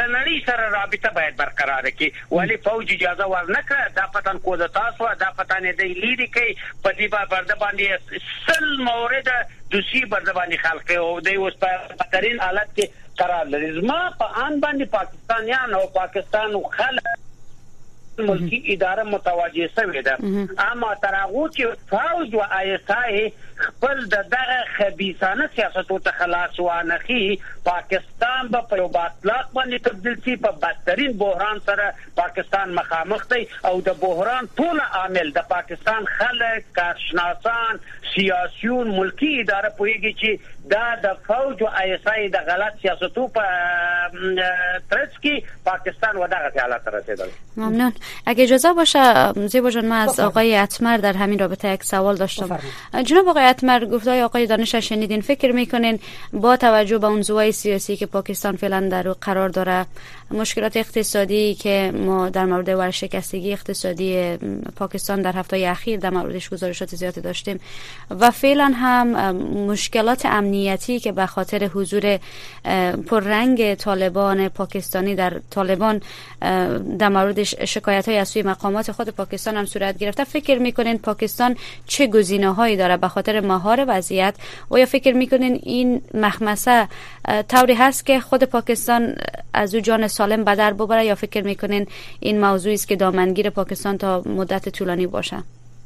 [SPEAKER 8] سره رابطه باید برقرار کړي ولی فوج اجازه ورنکړه دا پتن کودتا سو دا پتن دی لیدي کوي په دې باندې سل مورد دوسی باندې خلق او د اوس په بدترین حالت کې قرار لري زما په ان باندې پاکستانیان او پاکستان خلک ملکی اداره متوجه شوه ده اما ترغو چې فوج او آی اس آی خپل دغه خبيثانه سیاستو ته خلاص وانخي پاکستان په یو باطلاق باندې تبدیل شي په بدترین بحران سره پاکستان مخامخ دی او د بحران ټول عامل د پاکستان خلک کارشناسان سیاسيون ملکی اداره پوهیږي چې دا د فوج او آی اس آی د غلط سیاستو په ترڅ کې پاکستان ودغه حالت رسیدل.
[SPEAKER 5] ممنون. اگه اجازه باشه زیبا جان من از آقای اتمر در همین رابطه یک سوال داشتم. جناب آقای اتمر گفتای آقای دانش شنیدین، فکر میکنین با توجه به اون زوای سیاسی که پاکستان فعلا در قرار داره، مشکلات اقتصادی که ما در مورد ورشکستگی اقتصادی پاکستان در هفته اخیر در موردش گزارشات زیادی داشتیم و فعلا هم مشکلات امنیتی که به خاطر حضور پررنگ طالبان پاکستانی در طالبان در موردش شکایت‌های از سوی مقامات خود پاکستان هم صورت گرفته، فکر میکنین پاکستان چه گزینه‌هایی داره به خاطر مهار وضعیت و یا فکر میکنین این مخمسه طوری هست که خود پاکستان از او جان سالم به در ببره یا فکر میکنین این موضوعی است که دامنگیر پاکستان تا مدت طولانی باشه؟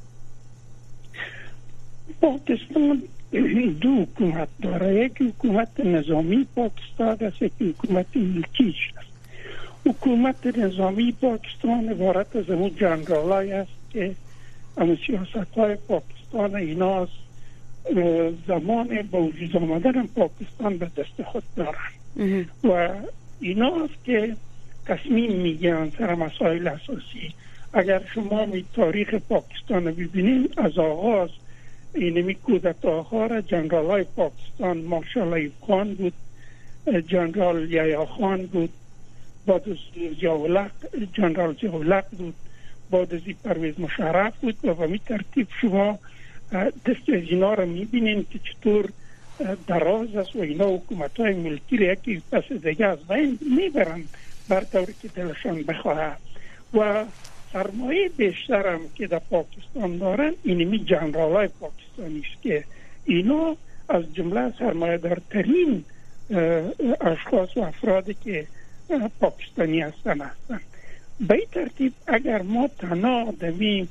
[SPEAKER 9] پاکستان دو حکومت داره، یک حکومت نظامی پاکستان است، یک حکومت ملکیش است. حکومت نظامی پاکستان عبارت از همون جنرالای است که همون سیاست‌های پاکستان ایناست زمان با وجود آمدن پاکستان به دست خود دارن و ایناست که تصمیم میگیرن سر مسائل اساسی. اگر شما تاریخ پاکستان ببینید از آغاز اینمی کودتاها را جنرالای پاکستان مارشال ایوب خان بود، جنرال یحیی خان بود، بعد از جنرال ضیاءالحق بود، بعد از پرویز مشرف بود و به این ترتیب شما دست از اینا را میبینین که چطور دراز است و اینا حکومت‌های ملکی را یکی پس دیگه از بین میبرن بر طوری که دلشان بخواه و سرمایه بیشتر هم که در پاکستان دارن اینمی جنرالای پاکستانی است که اینا از جمله سرمایه دارترین اشخاص و افرادی که پاکستانی هستن. به این ترتیب اگر ما تنها دمی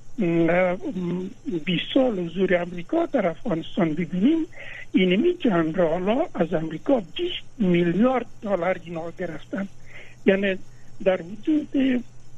[SPEAKER 9] 20 سال حضور امریکا در افغانستان ببینیم، اینمی جنرالا از امریکا 20 میلیارد دلار اینا گرفتن، یعنی در وجود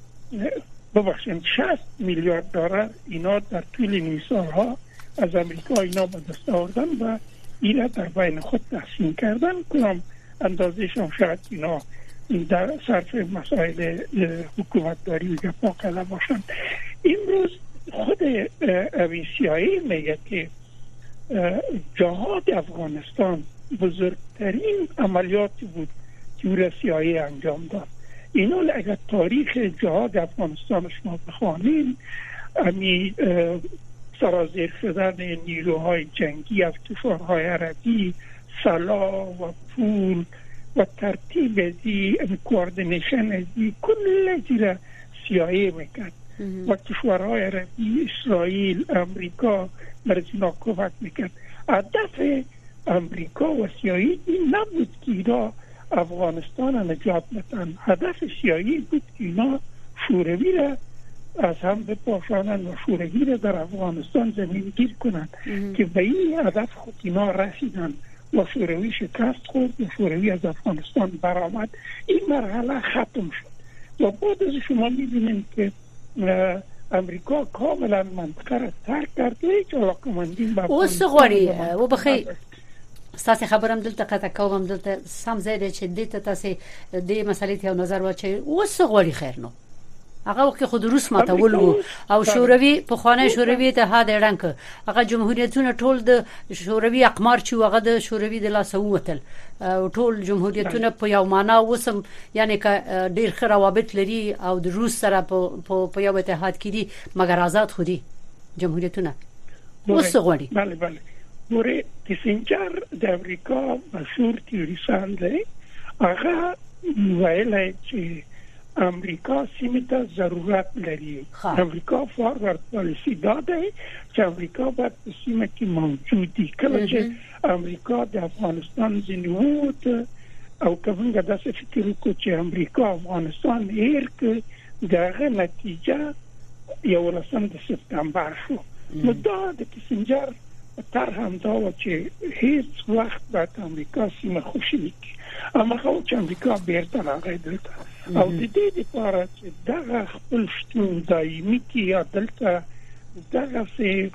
[SPEAKER 9] 60 میلیارد دلار اینا در طول این سالها از امریکا اینا به دست آوردن و اینا در بین خود تقسیم کردن. کدام اندازه‌شان شاید اینا در صرف مسائل حکومتداری و جفا کرده باشند. امروز خود CIA میگه که جهاد افغانستان بزرگترین عملیاتی بود که CIA انجام داد. اینا اگر تاریخ جهاد افغانستان شما بخوانید، امی سرازیر شدن نیروهای جنگی از کشورهای عربی، سلاح و پول و ترتیب دی کوردینیشن دی کل زیر CIA میکرد و کشورهای عربی، اسرائیل، امریکا برزینا کمک میکرد. هدف امریکا و CIA این نبود که اینا افغانستان نجات بدن. هدف CIA بود که اینا شوروی را از هم بپاشانند و شوروی را در افغانستان زمین گیر کنند که به این هدف خود اینا رسیدن و شوروی شکست خورد و شوروی از افغانستان برآمد. این مرحله ختم شد و بعد از شما می‌بینید که امریکا کاملا منطقه را ترک کرد و هیچ علاقه‌مندی به
[SPEAKER 1] افغانستان و بخیر ستاسو خبرم دلته قطع کوم دلته سم زیاده چې دته تاسو د مسلې ته نظر واچي اوس غوړي خیر نو هغه وخت خود روس ماتول وو او شوروي په خانه شوروي اتحاد رنګ هغه جمهوریتونه ټول د شوروي اقمار چې هغه د شوروي د لاس ووتل او ټول جمهوریتونه په یو معنا وسم یعنی که ډیر ښه روابط لري او د روس سره په یو اتحاد کې دي مګر آزاد خودي جمهوریتونه اوس غوړي.
[SPEAKER 9] بله بله بوره کیسینجر د امریکا مشهور تیوریسان دی، هغه ویل چې امریکا سیمه ته ضرورت لري. امریکا فارورد پالیسی داده چې امریکا باید په سیمه کې موجودي. کله چې امریکا د افغانستان ځینوت او کومه داسې فکر وکړي چې امریکا افغانستان هیر کې دغه نتیجه 11 سپتامبر شو. نو دا د کیسنجر تر هم دا و چې هیڅ وخت باید امریکا سیمه خوشی نکړي. اما خو چې امریکا بیرته راغی دلته او د دې لپاره چې دغه خپل شتون دایمي کې یا دلته دغه سه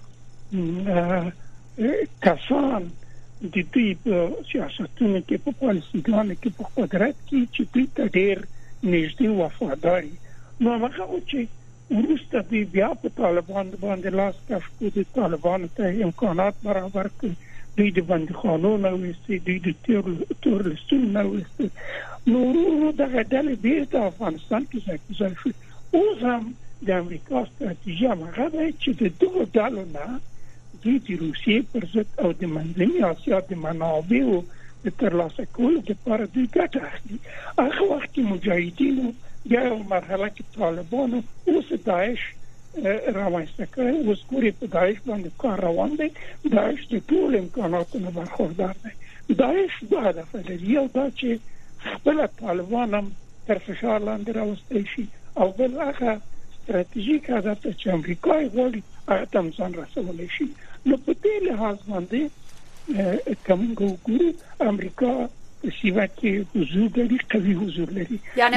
[SPEAKER 9] کسان د دې په سیاستونو کې په پالیسیګانو کې په قدرت کې چې دوی ته ډېر نږدې وفاداري. نو هغه چې ورسته دی بیا په طالبان باندې لاس کش کړي، د طالبان ته امکانات برابر کړي، دوی د بندخانو نه وستي، دوی د تور لستون نه وستي. نو دغه ډلې بیرته افغانستان کې ځای شو. اوس هم د امریکا ستراتیژي هغه ده چې د دغو ډلو نه دوی د روسیې پر ضد او د منځنۍ اسیا د منابعو د ترلاسه کولو لپاره دوی ګټه اخلي. هغه وخت کې مجاهدینو بیا یو مرحله کې طالبانو اوس داعش رامنځته کړی. اوس ګورې په داعش باندې کار روان دی. داعش د ټول امکاناتو نه برخوردار دی. داعش دوه هدف لري، یو دا چې خپل طالبان هم تر فشار لاندې راوستی شي او بل هغه ستراتیژیک هدف چې امریکا یې غواړي هغه ته هم ځان رسولی شي. نو په دې لحاظ باندې که موږ وګورو امریکا سیمه کې حضور لري، قوي حضور لري.
[SPEAKER 1] یعنی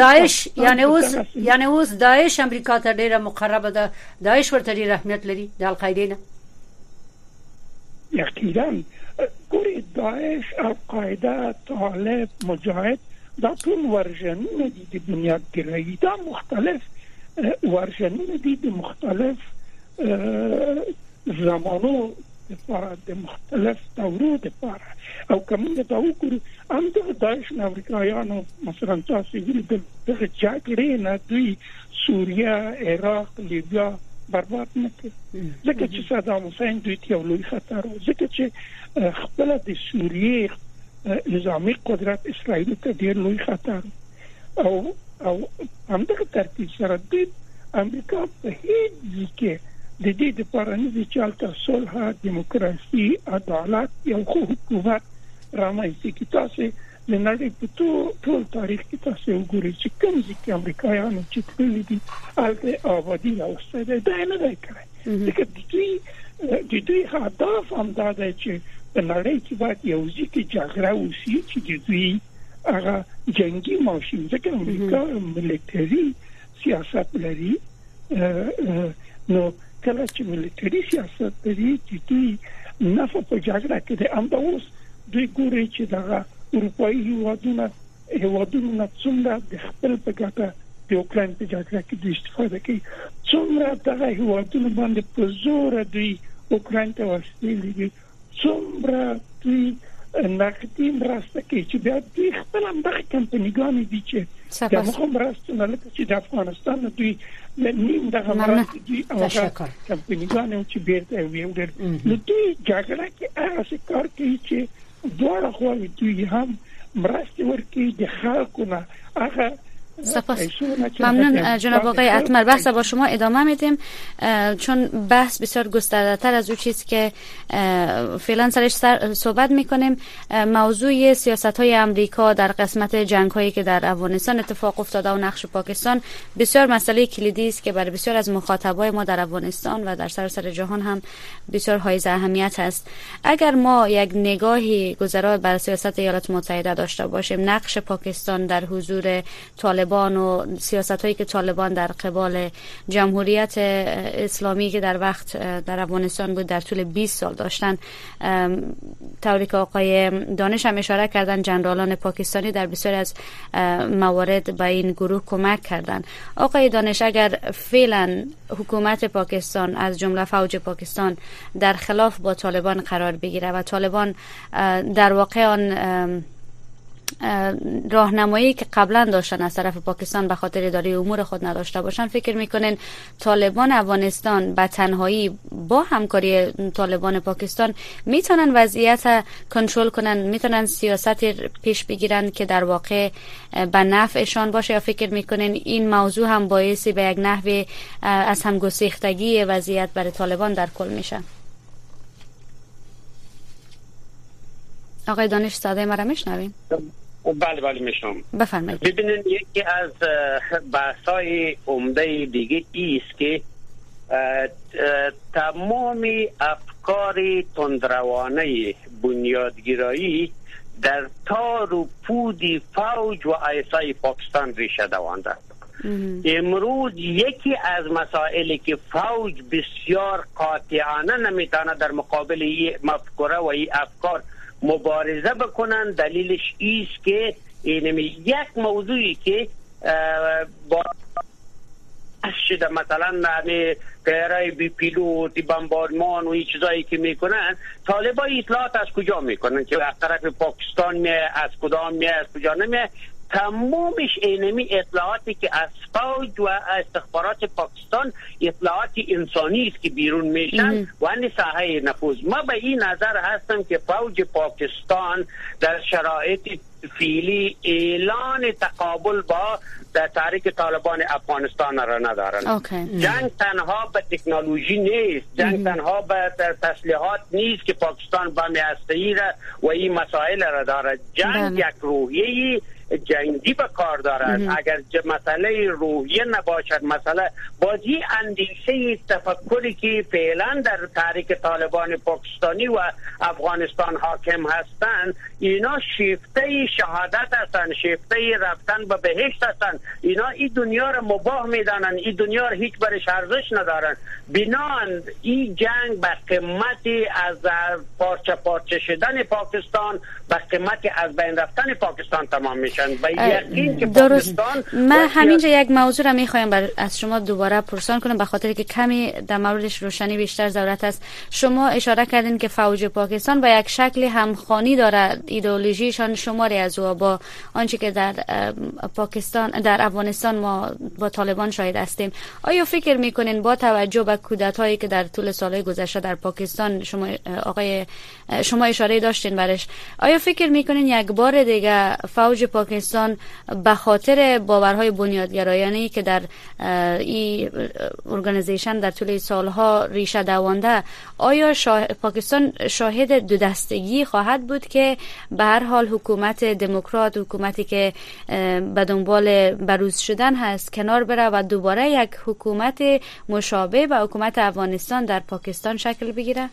[SPEAKER 1] اوس داعش امریکا ته ډیره مقربه ده، داعش ورته ډیر اهمیت لري د القاعده نه.
[SPEAKER 9] یقینا ګورې داعش، القاعده، طالب، مجاهد دا ټول ورژنونه دي د بنیادګرایي. دا مختلف ورژنونه دي د مختلف زمانو لپاره، د مختلف دورو لپاره. او کومه دا وګورو هم د داعش نه امریکایانو مثلا تاسو ویل دغه جګړې نه دوی سوریه، عراق، لیبیا برباد نه کړ. ځکه چې صدام حسین دوی ته یو لوی خطر و. ځکه چې خپل د سوریه نظامی قدرت اسرائیل ته ډیر لوی خطر او همدغه ترتیب سره د امریکا په هیڅ ځکه د دې لپاره نه چې الته صلح، دیموکراسي، عدالت یو خو حکومت رامنځته کړي. تاسو د نړۍ په ټول تاریخ کې تاسو وګورئ چې کوم ځکه امریکایانو چې تللي دي الته آبادي راوستي ده، دا نه دی کړی. ځکه د دوی هدف هم دا دی چې په نړۍ کې باید یو ځکه جګړه وشي چې د دوی هغه جنگي ماشین، ځکه امریکا ملیټري سیاست لري. نو کله چې ملیټري سیاست لري چې دوی نفع په جګړه کې د امداوس دوی ګوري چې دغه اروپایي هیوادونو څومره د خپل په ګټه د اوکراین په جګړه کې دوی استفاده کوي، څومره دغه هیوادونو باندې په زور دوی اوکراین ته وسیلې دي، څومره دوی نقدي مرسته کوي چې بیا دوی خپل هم دغه کمپنیګانې دي چې دغه مرسته نه لکه چې د افغانستان دوی نیم دغه مرسته دوی هغه کمپنیګانې چې بیرته ویوړل. نو دوی جګړه کې هغه کار کوي چې دواړه خواوې دوی هم مرسته ورکوي د خلکو نه. هغه
[SPEAKER 5] سپاس. ممنون جناب آقای اتمر. بحث با شما ادامه میدیم چون بحث بسیار گسترده تر از اون چیز که فعلا سرش صحبت میکنیم. موضوع سیاست های امریکا در قسمت جنگ هایی که در افغانستان اتفاق افتاده و نقش پاکستان بسیار مسئله کلیدی است که برای بسیار از مخاطبای ما در افغانستان و در سراسر جهان هم بسیار حائز اهمیت است. اگر ما یک نگاهی گذرا بر سیاست ایالات متحده داشته باشیم، نقش پاکستان در حضور طالبان و سیاست‌هایی که طالبان در قبال جمهوریت اسلامی که در وقت در افغانستان بود در طول 20 سال داشتن، طوری که آقای دانش هم اشاره کردن جنرالان پاکستانی در بسیاری از موارد به این گروه کمک کردن. آقای دانش، اگر فعلا حکومت پاکستان از جمله فوج پاکستان در خلاف با طالبان قرار بگیره و طالبان در واقع آن راهنمایی که قبلا داشتن از طرف پاکستان به خاطر اداره امور خود نداشته باشن، فکر میکنین طالبان افغانستان به تنهایی با همکاری طالبان پاکستان میتونن وضعیت کنترل کنن، میتونن سیاست پیش بگیرن که در واقع به نفعشان باشه، یا فکر میکنین این موضوع هم باعثی به یک نحو از هم گسیختگی وضعیت برای طالبان در کل میشه؟ آقای دانش صدای مرا میشنوین؟
[SPEAKER 8] بله میشنم.
[SPEAKER 5] بفرمایید.
[SPEAKER 8] ببینید یکی از بحث‌های عمده دیگه ایست که تمام افکار تندروانه بنیادگرایی در تار و پود فوج و ایسای پاکستان ریشه دوانده. امروز یکی از مسائلی که فوج بسیار قاطعانه نمیتونه در مقابل این مفکوره و این افکار مبارزه بکنن، دلیلش ایست که یک موضوعی که با شده مثلا طیاره بی پیلوت، بمبارمان و این چیزایی که میکنن، طالبان اطلاعات از کجا میکنن که از طرف پاکستان میه، از کدام میه، از کجا نمیه؟ تمامش اینمی اطلاعاتی که از فوج و استخبارات پاکستان اطلاعات انسانی است که بیرون میشن و این ساحه نفوذ. ما به این نظر هستم که فوج پاکستان در شرایط فعلی اعلان تقابل با در تحریک طالبان افغانستان را ندارن. جنگ تنها به تکنولوژی نیست، جنگ تنها به تسلیحات نیست که پاکستان بم هسته‌ای را و این مسائل را دارد. جنگ یک روحیه جنگی به کار دارد. اگر مسئله روحیه نباشد، مسئله بازی اندیشه تفکری که فعلا در تحریک طالبان پاکستانی و افغانستان حاکم هستند، اینا شیفته شهادت هستند، شیفته رفتن به بهشت هستند. اینا این دنیا را مباح میدانند، این دنیا را هیچ برش ارزش ندارند. بنان این جنگ به قیمت از پارچه پارچه شدن پاکستان، به قیمت از بین رفتن پاکستان تمام میشه.
[SPEAKER 5] درست. من همینجا یک موضوع را میخوایم از شما دوباره پرسان کنم، به خاطر که کمی در موردش روشنی بیشتر ضرورت است. شما اشاره کردین که فوج پاکستان با یک شکل همخوانی داره، ایدئولوژیشان شماری از او با آنچه که در پاکستان، در افغانستان ما با طالبان شاهد هستیم. آیا فکر میکنین با توجه به کودتایی که در طول سالهای گذشته در پاکستان شما اشاره داشتین برش، آیا فکر میکنین یک بار دیگه فوج پاکستان به خاطر باورهای بنیادگرایانه‌ای که در این ارگانیزیشن در طول سالها ریشه دوانده، آیا پاکستان شاهد دو دستگی خواهد بود که به هر حال حکومت دموکرات، حکومتی که به دنبال بروز شدن هست، کنار بره و دوباره یک حکومت مشابه به حکومت افغانستان در پاکستان شکل بگیره؟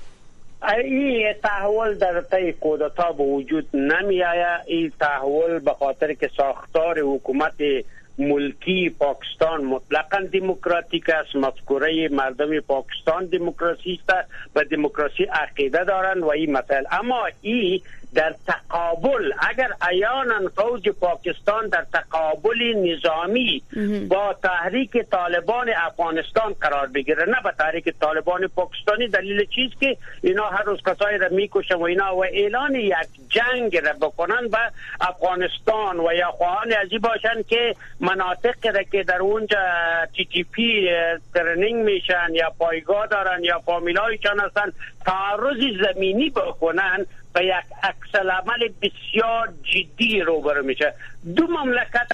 [SPEAKER 8] این تحول در طی کودتا به وجود نمی آید. این تحول به خاطر که ساختار حکومت ملکی پاکستان مطلقاً دموکراتیک است، مفکوره مردم پاکستان دموکراسی است، به دموکراسی عقیده دارند و این مسائل. اما این در تقابل، اگر عیانا فوج پاکستان در تقابل نظامی با تحریک طالبان افغانستان قرار بگیره، نه با تحریک طالبان پاکستانی، دلیل چیز که اینا هر روز کسایی را میکشن و اینا، و اعلان یک جنگ را بکنن به افغانستان و یا خواهان ازی باشن که مناطق را که در اونجا TTP ترنینگ میشن یا پایگاه دارن یا فامیلایشان هستن تعرض زمینی بکنن، به یک عکس العمل بسیار جدی روبرو میشه. دو مملکت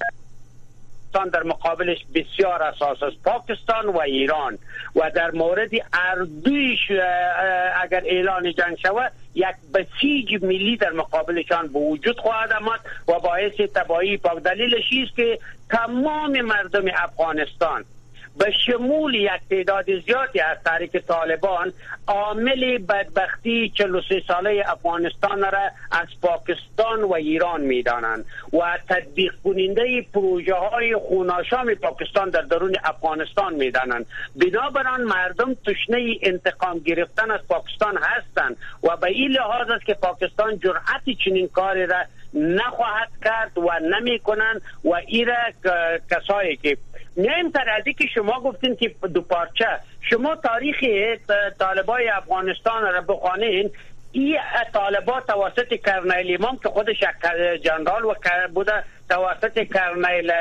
[SPEAKER 8] در مقابلش بسیار اساس است، پاکستان و ایران، و در مورد اردویش اگر اعلان جنگ شود یک بسیج ملی در مقابلشان به وجود خواهد آمد و باعث تباهی پاک. دلیلش است که تمام مردم افغانستان به شمول یک تعداد زیادی از تحریک طالبان عامل بدبختی 43 ساله افغانستان را از پاکستان و ایران میدانند و تطبیق کننده پروژه های خوناشام پاکستان در درون افغانستان میدانند. بنابراین مردم تشنه انتقام گرفتن از پاکستان هستند و به این لحاظ است که پاکستان جرأت چنین کاری را نخواهد کرد و نمی کنند و ایره کسایی که میایم ترازی که شما گفتین که دو پارچه، شما تاریخ طالبای افغانستان را بخوانین، این طالبات توسط کرنل امام که خودش جنرال و بوده، توسط کرنل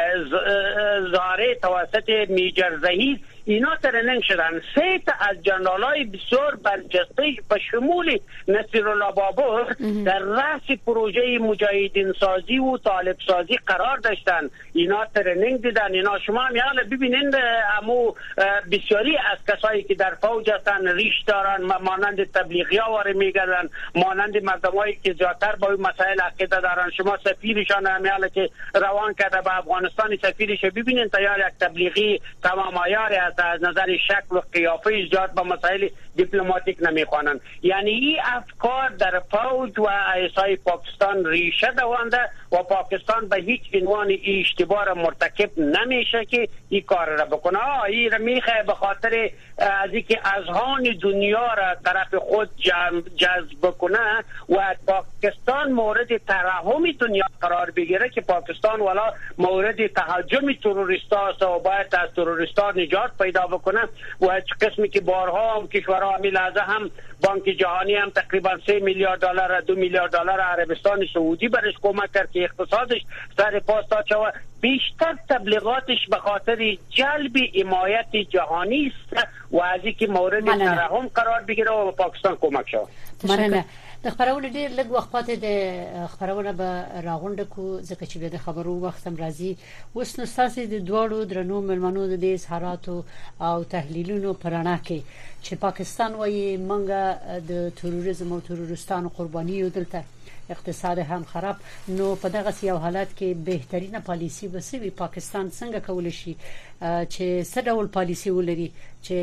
[SPEAKER 8] زاره، توسط میجر زهیر، اینا ترننگ شدن. 3 تا از جنرالای بسیار برجسته به شمول نصیرالله بابر در رأس پروژه مجاهدین سازی و طالب سازی قرار داشتن. اینا ترننگ دیدن. اینا شما هم یاد ببینید امو بسیاری از کسایی که در فوج هستن ریش دارن، مانند تبلیغی ها واره میگردن، مانند مردمایی که زیادتر با این مسائل عقیده دارن. شما سفیرشان هم یاد که روان کرده به افغانستان، سفیرش ببینید تیار یک تبلیغی تمام عیار از نظر شکل و قیافه زیاد با مسائل دیپلماتیک نمیخوانن. یعنی این افکار در فوج و ایسای پاکستان ریشه دوانده و پاکستان به هیچ عنوان اشتباه را مرتکب نمیشه که این کار را بکنه. این را میخواه به خاطر از اینکه اذهان دنیا را طرف خود جذب کنه و پاکستان مورد ترحم دنیا قرار بگیره که پاکستان ولا مورد تهاجم تروریستا است و باید از تروریستا نجات پیدا بکنه. و قسمی که بارها هم کشورها همی لحظه هم بانک جهانی هم تقریبا 3 میلیارد دلار 2 میلیارد دلار عربستان سعودی برش کمک کرد که اقتصادش سر پا تا شود. بیشتر تبلیغاتش به خاطر جلب حمایت جهانی است و از اینکه مورد ترحم قرار بگیره و پاکستان کمک شود.
[SPEAKER 1] مننه. د خبرونه ډیر لږ وخت پاتې د خبرونه به راغونډه کو ځکه چې د خبرو وخت هم راځي. اوس نو تاسو د دوړو درنو ملمنو د اظهاراتو او تحلیلونو پرانا کې چې پاکستان وایي منګه د تروریزم او تروریستانو قرباني یو دلته اقتصاد هم خراب. نو په دغه یو حالت کې بهترینه پالیسی وسوي پاکستان څنګه کول شي چې څه ډول پالیسی ولري چې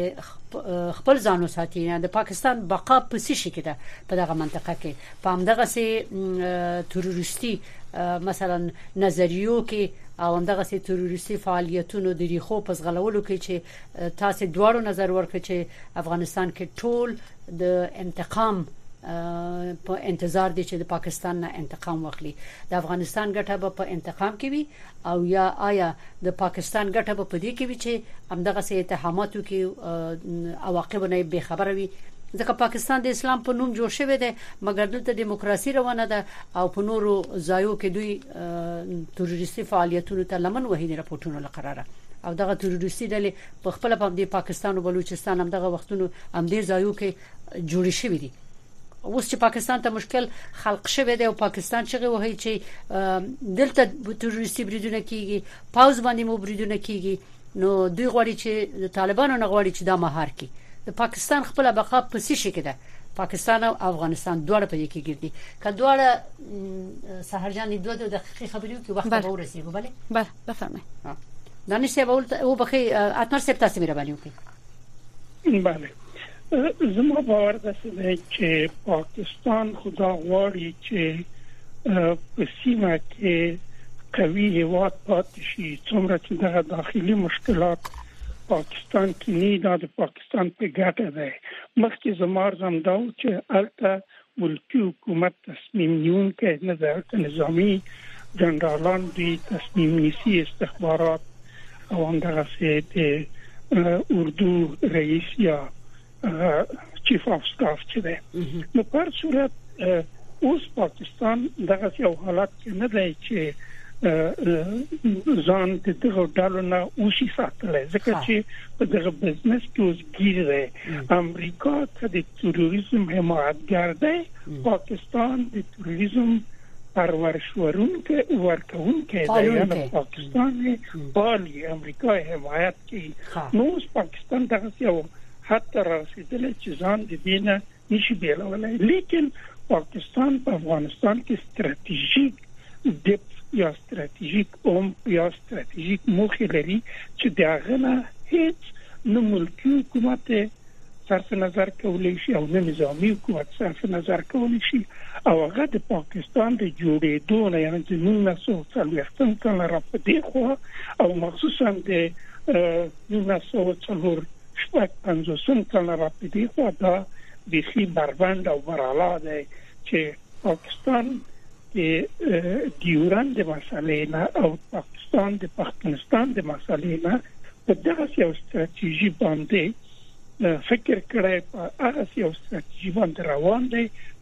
[SPEAKER 1] خپل ځانو ساتي. نه د پاکستان بقا په څه شي کې ده په دغه منطقه کې په همدغه سي تروریستي مثلا نظریو کې او همدغه سي تروریستي فعالیتونو د ریخو په ځغلولو کې چې تاسو دوړو نظر ورکړي چې افغانستان کې ټول د انتقام په انتظار دي چې د پاکستان نه انتقام واخلي. د افغانستان ګټه به په انتقام کې وي او یا آیا د پاکستان ګټه به په دې کې وي چې همدغه سي اتهاماتو کې عواقب نه به خبره وي. ځکه پاکستان د اسلام په نوم جوړ شوی دی مګر دلته دیموکراسي روانه ده او په نورو ځایو کې دوی تروریستي فعالیتونو ته لمن وهي راپورټونه لقراره او دغه تروریستي ډلې په خپل په د پاکستان او بلوچستان هم دغه وختونو هم دې ځایو کې جوړ شوی دي. اوس چې پاکستان ته مشکل خلق شوی دی او پاکستان چې وایي چې دلته تروریستي بریدونه کیږي پاوز باندې مو بریدونه کیږي نو دوی غواړي چې د طالبانو نه غواړي چې دا مهار کړي. د پاکستان خپل بقا په څه شي کې ده؟ پاکستان او افغانستان دواړه په یوه کې ګرځي. کډواړه سحرجان 2 دقیقې خبرې کوي وخت به ورسیږي. بله بفرمایئ. دانش صاحب او بخي اتمر صاحب تاسو مهرباني وکړئ.
[SPEAKER 9] بله زما باور ده چې پاکستان خدا غواړي چې په سیمه کې قوي هیواد پاتې شي. څومره چې دغه داخلي مشکلات پاکستان کې نه د پاکستان په ګټه ده. مخکې زمار زم دا چې الته ملکی حکومت تصمیم نیونکي نه ده، نظامی جنرالان دی تصمیم نیسی استخبارات او همدغه د اردو رئیس یا چیف اف سٹاف چې ده. نو په صورت اوس پاکستان دغه یو حالت کې نه دی چې ځان د دغه ډالو نه اوسې ساتلی، ځکه چې په دغه بزنس کې اوس ګیر دی. امریکا ته د تروریزم حمایتګر دی، پاکستان د تروریزم پرورش ورکوونکی دی، یعنې پاکستان پالي امریکا حمایت کوي. نو اوس پاکستان دغه یو حتی رسیدلی چې ځان د دې نه نشي بیلولی. لیکن پاکستان په افغانستان کې ستراتیژیک دپس یا ستراتیژیک یا ستراتیژیک موخې لري چې د هغه نه هیڅ نه ملکي حکومت صرف نظر کولی شي او نه نظامي حکومت صرف نظر کولی شي. او هغه د پاکستان د جوړېدو نه یعنې د 1940 کال را په دې خوا او مخصوصا د 1950 کال را په دې خوا دا بیخي بربند او برالا دی چې پاکستان د ډیورند مسئلې نه او پاکستان د پښتونستان د مسئلې نه په دغه یو ستراتیژي باندې فکر کړی، په هغه یو ستراتیژي باندې روان دی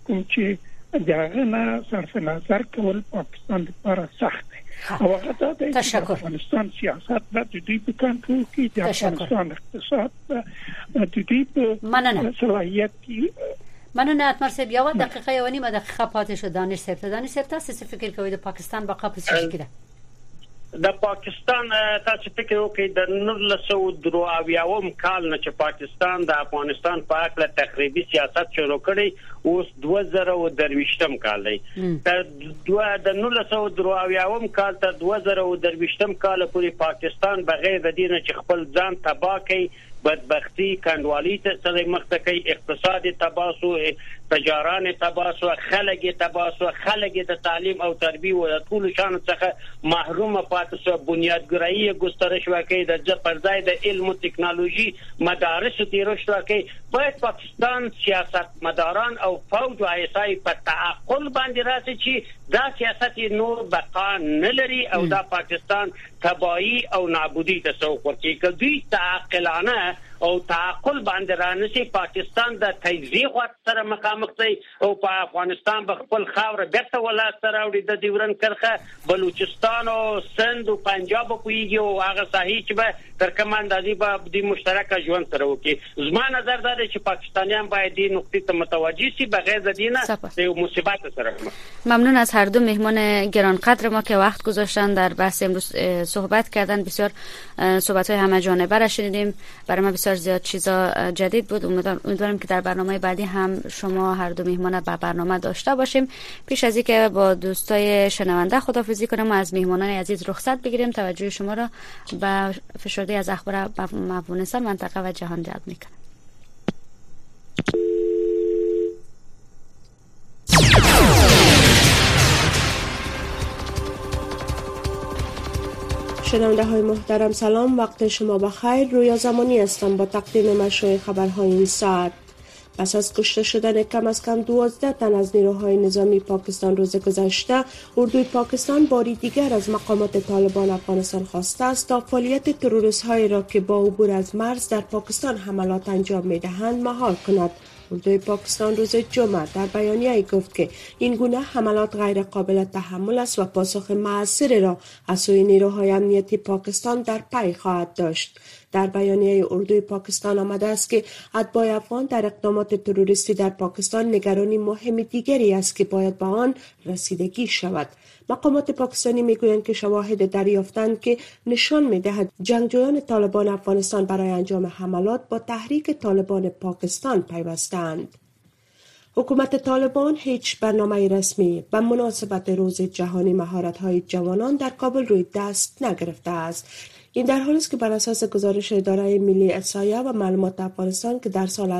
[SPEAKER 9] کوم چې دغه نه صرف نظر کول پاکستان لپاره سخت دی او هغه د افغانستان سیاست د دې په کنټرول کې د افغانستان اقتصاد د دې په صلاحیت کې
[SPEAKER 1] مننه اتمر صاحب یو دقیقه یو نیمه دقیقه پاتې شو. دانش صاحب تاسو څه فکر کوئ د پاکستان بقا په څه کې ده؟
[SPEAKER 8] د پاکستان تاسو فکر وکړئ د 1993 کال نه چې پاکستان د افغانستان په اړه تخریبي سیاست شروع کړی اوس 2023 کال دی. د 1993 کال تر 2023 کال پورې پاکستان بغیر د دې چې خپل ځان تباہ کړي بدبختی کندوالي ته سره مخته کوي اقتصادي تباسو تجاران تباسو خلک تباسو خلک د تعلیم او تربیه او ټول شان څخه محروم پاتې سو بنیادګرایي گسترش وکړي د پرځای د علم او ټکنالوژي مدارس تیرش وکړي. باید پاکستان سیاست مداران او فوج او ایسای په تعقل باندې راسي چې دا سیاست نور بقا نه لري او دا پاکستان تباہی او نابودی ته سوق ورکړي. کدی تعقلانه او تعقل باندې رانسي پاکستان د تجزیه سره مخامخ دی او په افغانستان په خپل خاور بیرته ولایت سره وړي د دیورن کرخه بلوچستان او سند او پنجاب په یوه او هغه ساحې چې به تر کوم اندازې به د مشترک ژوند سره وکړي. زما نظر دا دی چې پاکستانیان باید دې نقطې ته متوجه شي بغیر د دینه د مصیبت سره.
[SPEAKER 5] ممنون از هر دو مهمان گرانقدر ما که وقت گذاشتن در بحث امروز صحبت کردن. بسیار صحبت‌های همه جانبه را شنیدیم. برای ما بسیار زیاد چیزا جدید بود. امیدوارم که در برنامه بعدی هم شما هر دو مهمان با برنامه داشته باشیم. پیش از اینکه با دوستای شنونده خداحافظی کنیم و از مهمانان عزیز رخصت بگیریم، توجه شما را به فشرده از اخبار افغانستان، منطقه و جهان جلب میکنم.
[SPEAKER 10] شنونده های محترم سلام، وقت شما بخیر. رویا زمانی هستم با تقدیم مشروع خبرهای این ساعت. پس از کشته شدن کم از کم 12 تن از نیروهای نظامی پاکستان روز گذشته، اردوی پاکستان باری دیگر از مقامات طالبان افغانستان خواسته است تا فعالیت تروریست هایی را که با عبور از مرز در پاکستان حملات انجام می دهند مهار کند. اردوی پاکستان روز جمعه در بیانیه‌ای گفت که این گونه حملات غیر قابل تحمل است و پاسخ مؤثری را از سوی نیروهای امنیتی پاکستان در پی خواهد داشت. در بیانیه اردوی پاکستان آمده است که اتباع افغان در اقدامات تروریستی در پاکستان نگرانی مهم دیگری است که باید به آن رسیدگی شود. مقامات پاکستانی میگویند که شواهد دریافتند که نشان میدهد جنگجویان طالبان افغانستان برای انجام حملات با تحریک طالبان پاکستان پیوستند. حکومت طالبان هیچ برنامه رسمی به مناسبت روز جهانی مهارت‌های جوانان در کابل روی دست نگرفته است. این در حالی است که بر اساس گزارش اداره ملی احصایه و معلومات افغانستان که در سال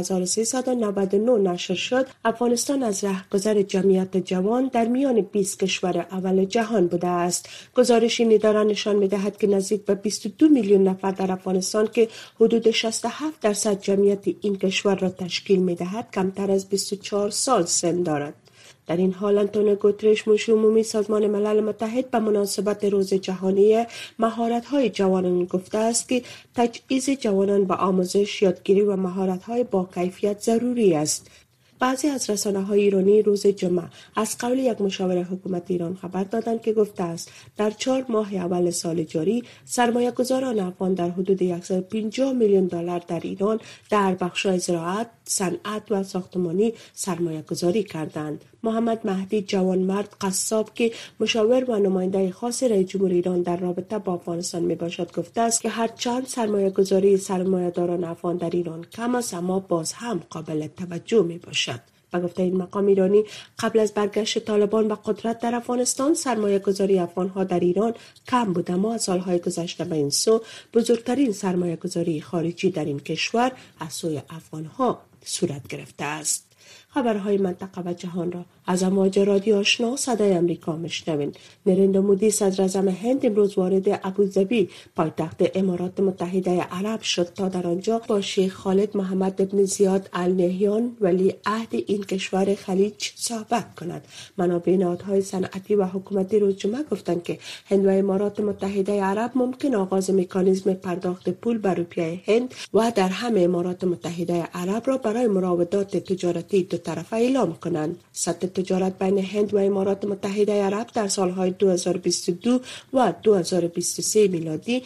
[SPEAKER 10] 1399 نشر شد، افغانستان از رهگذر جمعیت جوان در میان 20 کشور اول جهان بوده است. گزارش این اداره نشان می‌دهد که نزدیک به 22 میلیون نفر در افغانستان که حدود 67% جمعیت این کشور را تشکیل می‌دهد، کمتر از 24 سال سن دارد. در این حال آنتونیو گوترش مشیر عمومی سازمان ملل متحد به مناسبت روز جهانی مهارت‌های جوانان گفته است که تجهیز جوانان به آموزش، یادگیری و مهارت‌های با کیفیت ضروری است. بعضی از رسانه‌های ایرانی روز جمعه از قول یک مشاور حکومت ایران خبر دادند که گفته است در 4 ماه اول سال جاری سرمایه‌گذاران افغان در حدود 150 میلیون دلار در ایران در بخش‌های زراعت، صنعت و ساختمانی سرمایه‌گذاری کردند. محمد مهدی جوانمرد قصاب که مشاور و نماینده خاص رئیس جمهور ایران در رابطه با افغانستان میباشد گفته است که هرچند سرمایه‌گذاری سرمایه‌داران افغان در ایران کم است، اما باز هم قابل توجه میباشد. به گفته این مقام ایرانی، قبل از برگشت طالبان به قدرت در افغانستان سرمایه‌گذاری افغان‌ها در ایران کم بود، اما از سال‌های گذشته به این سو بزرگترین سرمایه‌گذاری خارجی در این کشور از سوی افغان‌ها صورت گرفته است. خبرهای منطقه و جهان را از امواج رادیو آشنا صدای امریکا میشنوین. نریندرا مودی صدراعظم هند امروز وارد ابوظبی پایتخت امارات متحده عرب شد تا در آنجا با شیخ خالد محمد بن زیاد ال نهیان ولی عهد این کشور خلیج صحبت کند. منابع نهادهای صنعتی و حکومتی روز جمعه گفتند که هند و امارات متحده عرب ممکن آغاز مکانیزم پرداخت پول به روپیه هند و در همه امارات متحده عرب را برای مراودات تجارتی تجارتی دو طرفه اعلام کنند. سطح تجارت بین هند و امارات متحده عرب در سالهای 2022 و 2023 میلادی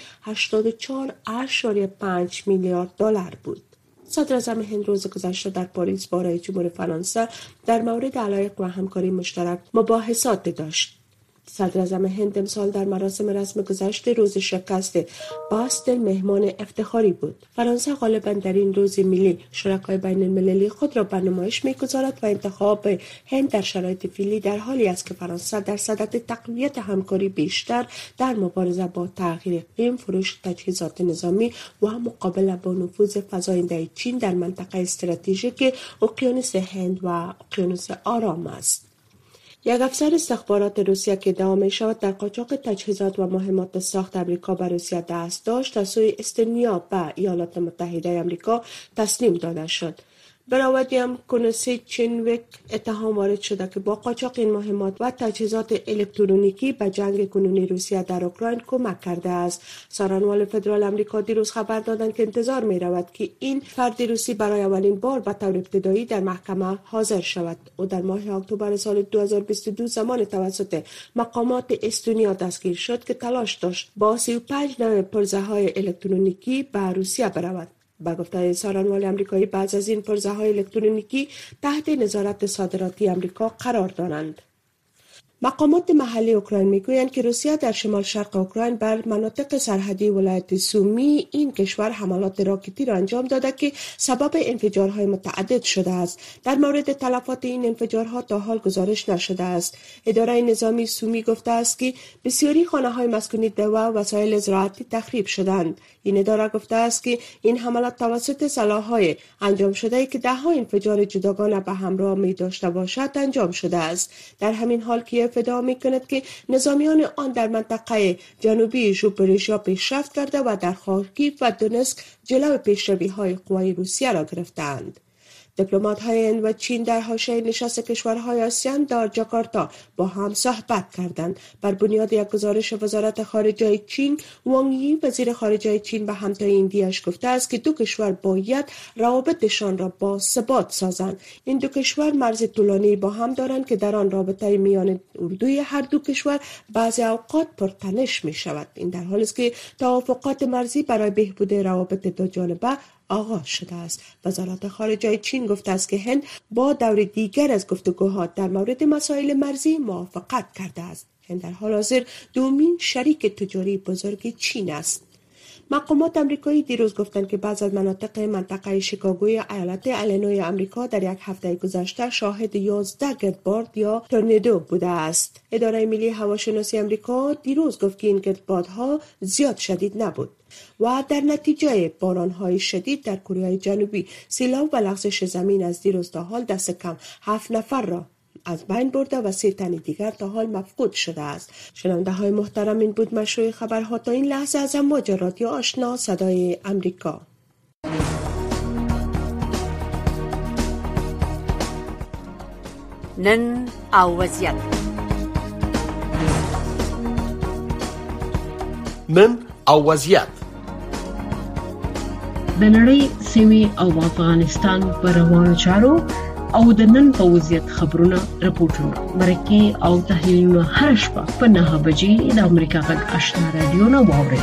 [SPEAKER 10] 84.5 میلیارد دلار بود. صدر اعظم هند روز گذشته در پاریس با رئیس جمهور فرانسه در مورد علایق و همکاری مشترک مباحثات داشت. صدر اعظم هند امسال در مراسم رسم گذشته روز شکست باستل مهمان افتخاری بود. فرانسه غالبا در این روز ملی شرکای بین المللی خود را به نمایش می‌گذارد و انتخاب هند در شرایط فعلی در حالی است که فرانسه در صدد تقویت همکاری بیشتر در مبارزه با تغییر اقلیم، فروش تجهیزات نظامی و مقابله با نفوذ فزاینده چین در منطقه استراتژیک اقیانوس هند و اقیانوس آرام است. یک افسر استخبارات روسیه که ادعا می‌شود در قاچاق تجهیزات و مهمات ساخت آمریکا به روسیه دست داشت، از سوی استونیا به ایالات متحده آمریکا تسلیم داده شد. براودیم کنوسیچینویک اتهام وارد شده که با قاچاق این مهمات و تجهیزات الکترونیکی به جنگ کنونی روسیه در اوکراین کمک کرده است. سخنران فدرال آمریکا دیروز خبر دادند که انتظار می رود که این فرد روسی برای اولین بار به طور ابتدایی در محکمه حاضر شود. او در ماه اکتبر سال 2022 زمان توسط مقامات استونیا دستگیر شد که تلاش داشت با 35 نوع پرزه‌های الکترونیکی به روسیه برود. با گفته سخنران آمریکایی بعض از این پرزه‌های الکترونیکی تحت نظارت صادراتی آمریکا قرار دارند. مقامات محلی اوکراین میگویند که روسیه در شمال شرق اوکراین بر مناطق سرحدی ولایت سومی این کشور حملات راکتی را انجام داده که سبب انفجارهای متعدد شده است. در مورد تلفات این انفجارها تا حال گزارش نشده است. اداره نظامی سومی گفته است که بسیاری خانه‌های مسکونی و وسایل زراعتی تخریب شدند. این اداره گفته است که این حملات توسط سلاح‌های انجام شده که ده‌ها انفجار جداگانه به همراه می داشته باشد انجام شده است. در همین حال کیف ادعا می‌کند که نظامیان آن در منطقه جنوبی ژاپوریژیا پیشرفت کرده و در خارکیو و دونسک جلو پیشروی‌های قوای روسیه را گرفتند. دیپلمات‌های هند و چین در حاشیه نشست کشورهای آسیان در جاکارتا با هم صحبت کردند. بر بنیاد یک گزارش وزارت خارجه چین، وانگ یی وزیر خارجه چین به همتای ایندیش گفته است که دو کشور باید روابطشان را با ثبات سازند. این دو کشور مرز طولانی با هم دارند که در آن رابطه میان اردوی هر دو کشور بعضی اوقات پرتنش می شود. این در حالی است که توافقات مرزی برای بهبود روابط دو جانبه آغاز شده است. وزارت خارجه چین گفته است که هند با دور دیگر از گفتگوها در مورد مسائل مرزی موافقت کرده است. هند در حال حاضر دومین شریک تجاری بزرگ چین است. مقامات آمریکایی دیروز گفتند که بعض از منطقه شیکاگوی ایالت ایلینوی آمریکا در یک هفته گذشته شاهد 11 گردباد یا تورنادو بوده است. اداره ملی هواشناسی آمریکا دیروز گفت که این گردبادها زیاد شدید نبود و در نتیجه بارانهای شدید در کره جنوبی سیلاب و لغزش زمین از دیروز تا حال دست کم 7 نفر را از بین برده و 3 تن دیگر تا حال مفقود شده است. شنونده های محترم، این بود مشروع خبرها تا این لحظه از امواج رادیو آشنا صدای امریکا.
[SPEAKER 1] نن او وضعیت
[SPEAKER 11] د نړۍ سیمې او افغانستان پر روانو چارو او د نن په وضعیت خبرونه، راپورټونه، مرکې او تحلیلونه هر شپه په 9 بجې د امریکا غږ آشنا رادیو نه واورئ.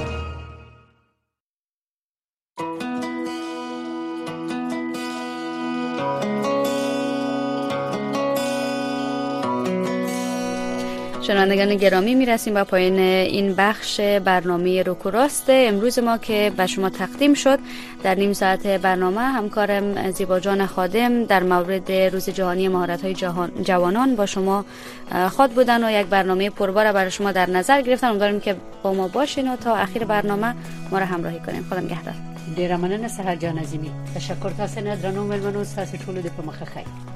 [SPEAKER 5] شنوندگان گرامی، میرسیم به پایان این بخش برنامه روک و راست امروز ما که به شما تقدیم شد. در نیم ساعت برنامه همکارم زیبا جان خادم در مورد روز جهانی مهارت‌های جوانان با شما خود بودن و یک برنامه پربار برای شما در نظر گرفتن. امیدواریم که با ما باشین و تا آخر برنامه ما را همراهی کنین. خدا نگهدار.
[SPEAKER 1] ډیره مننه سهر جان عظیمی. تشکر تاسو نه درنو ملمنو تاسو ټول د په مخه خیر.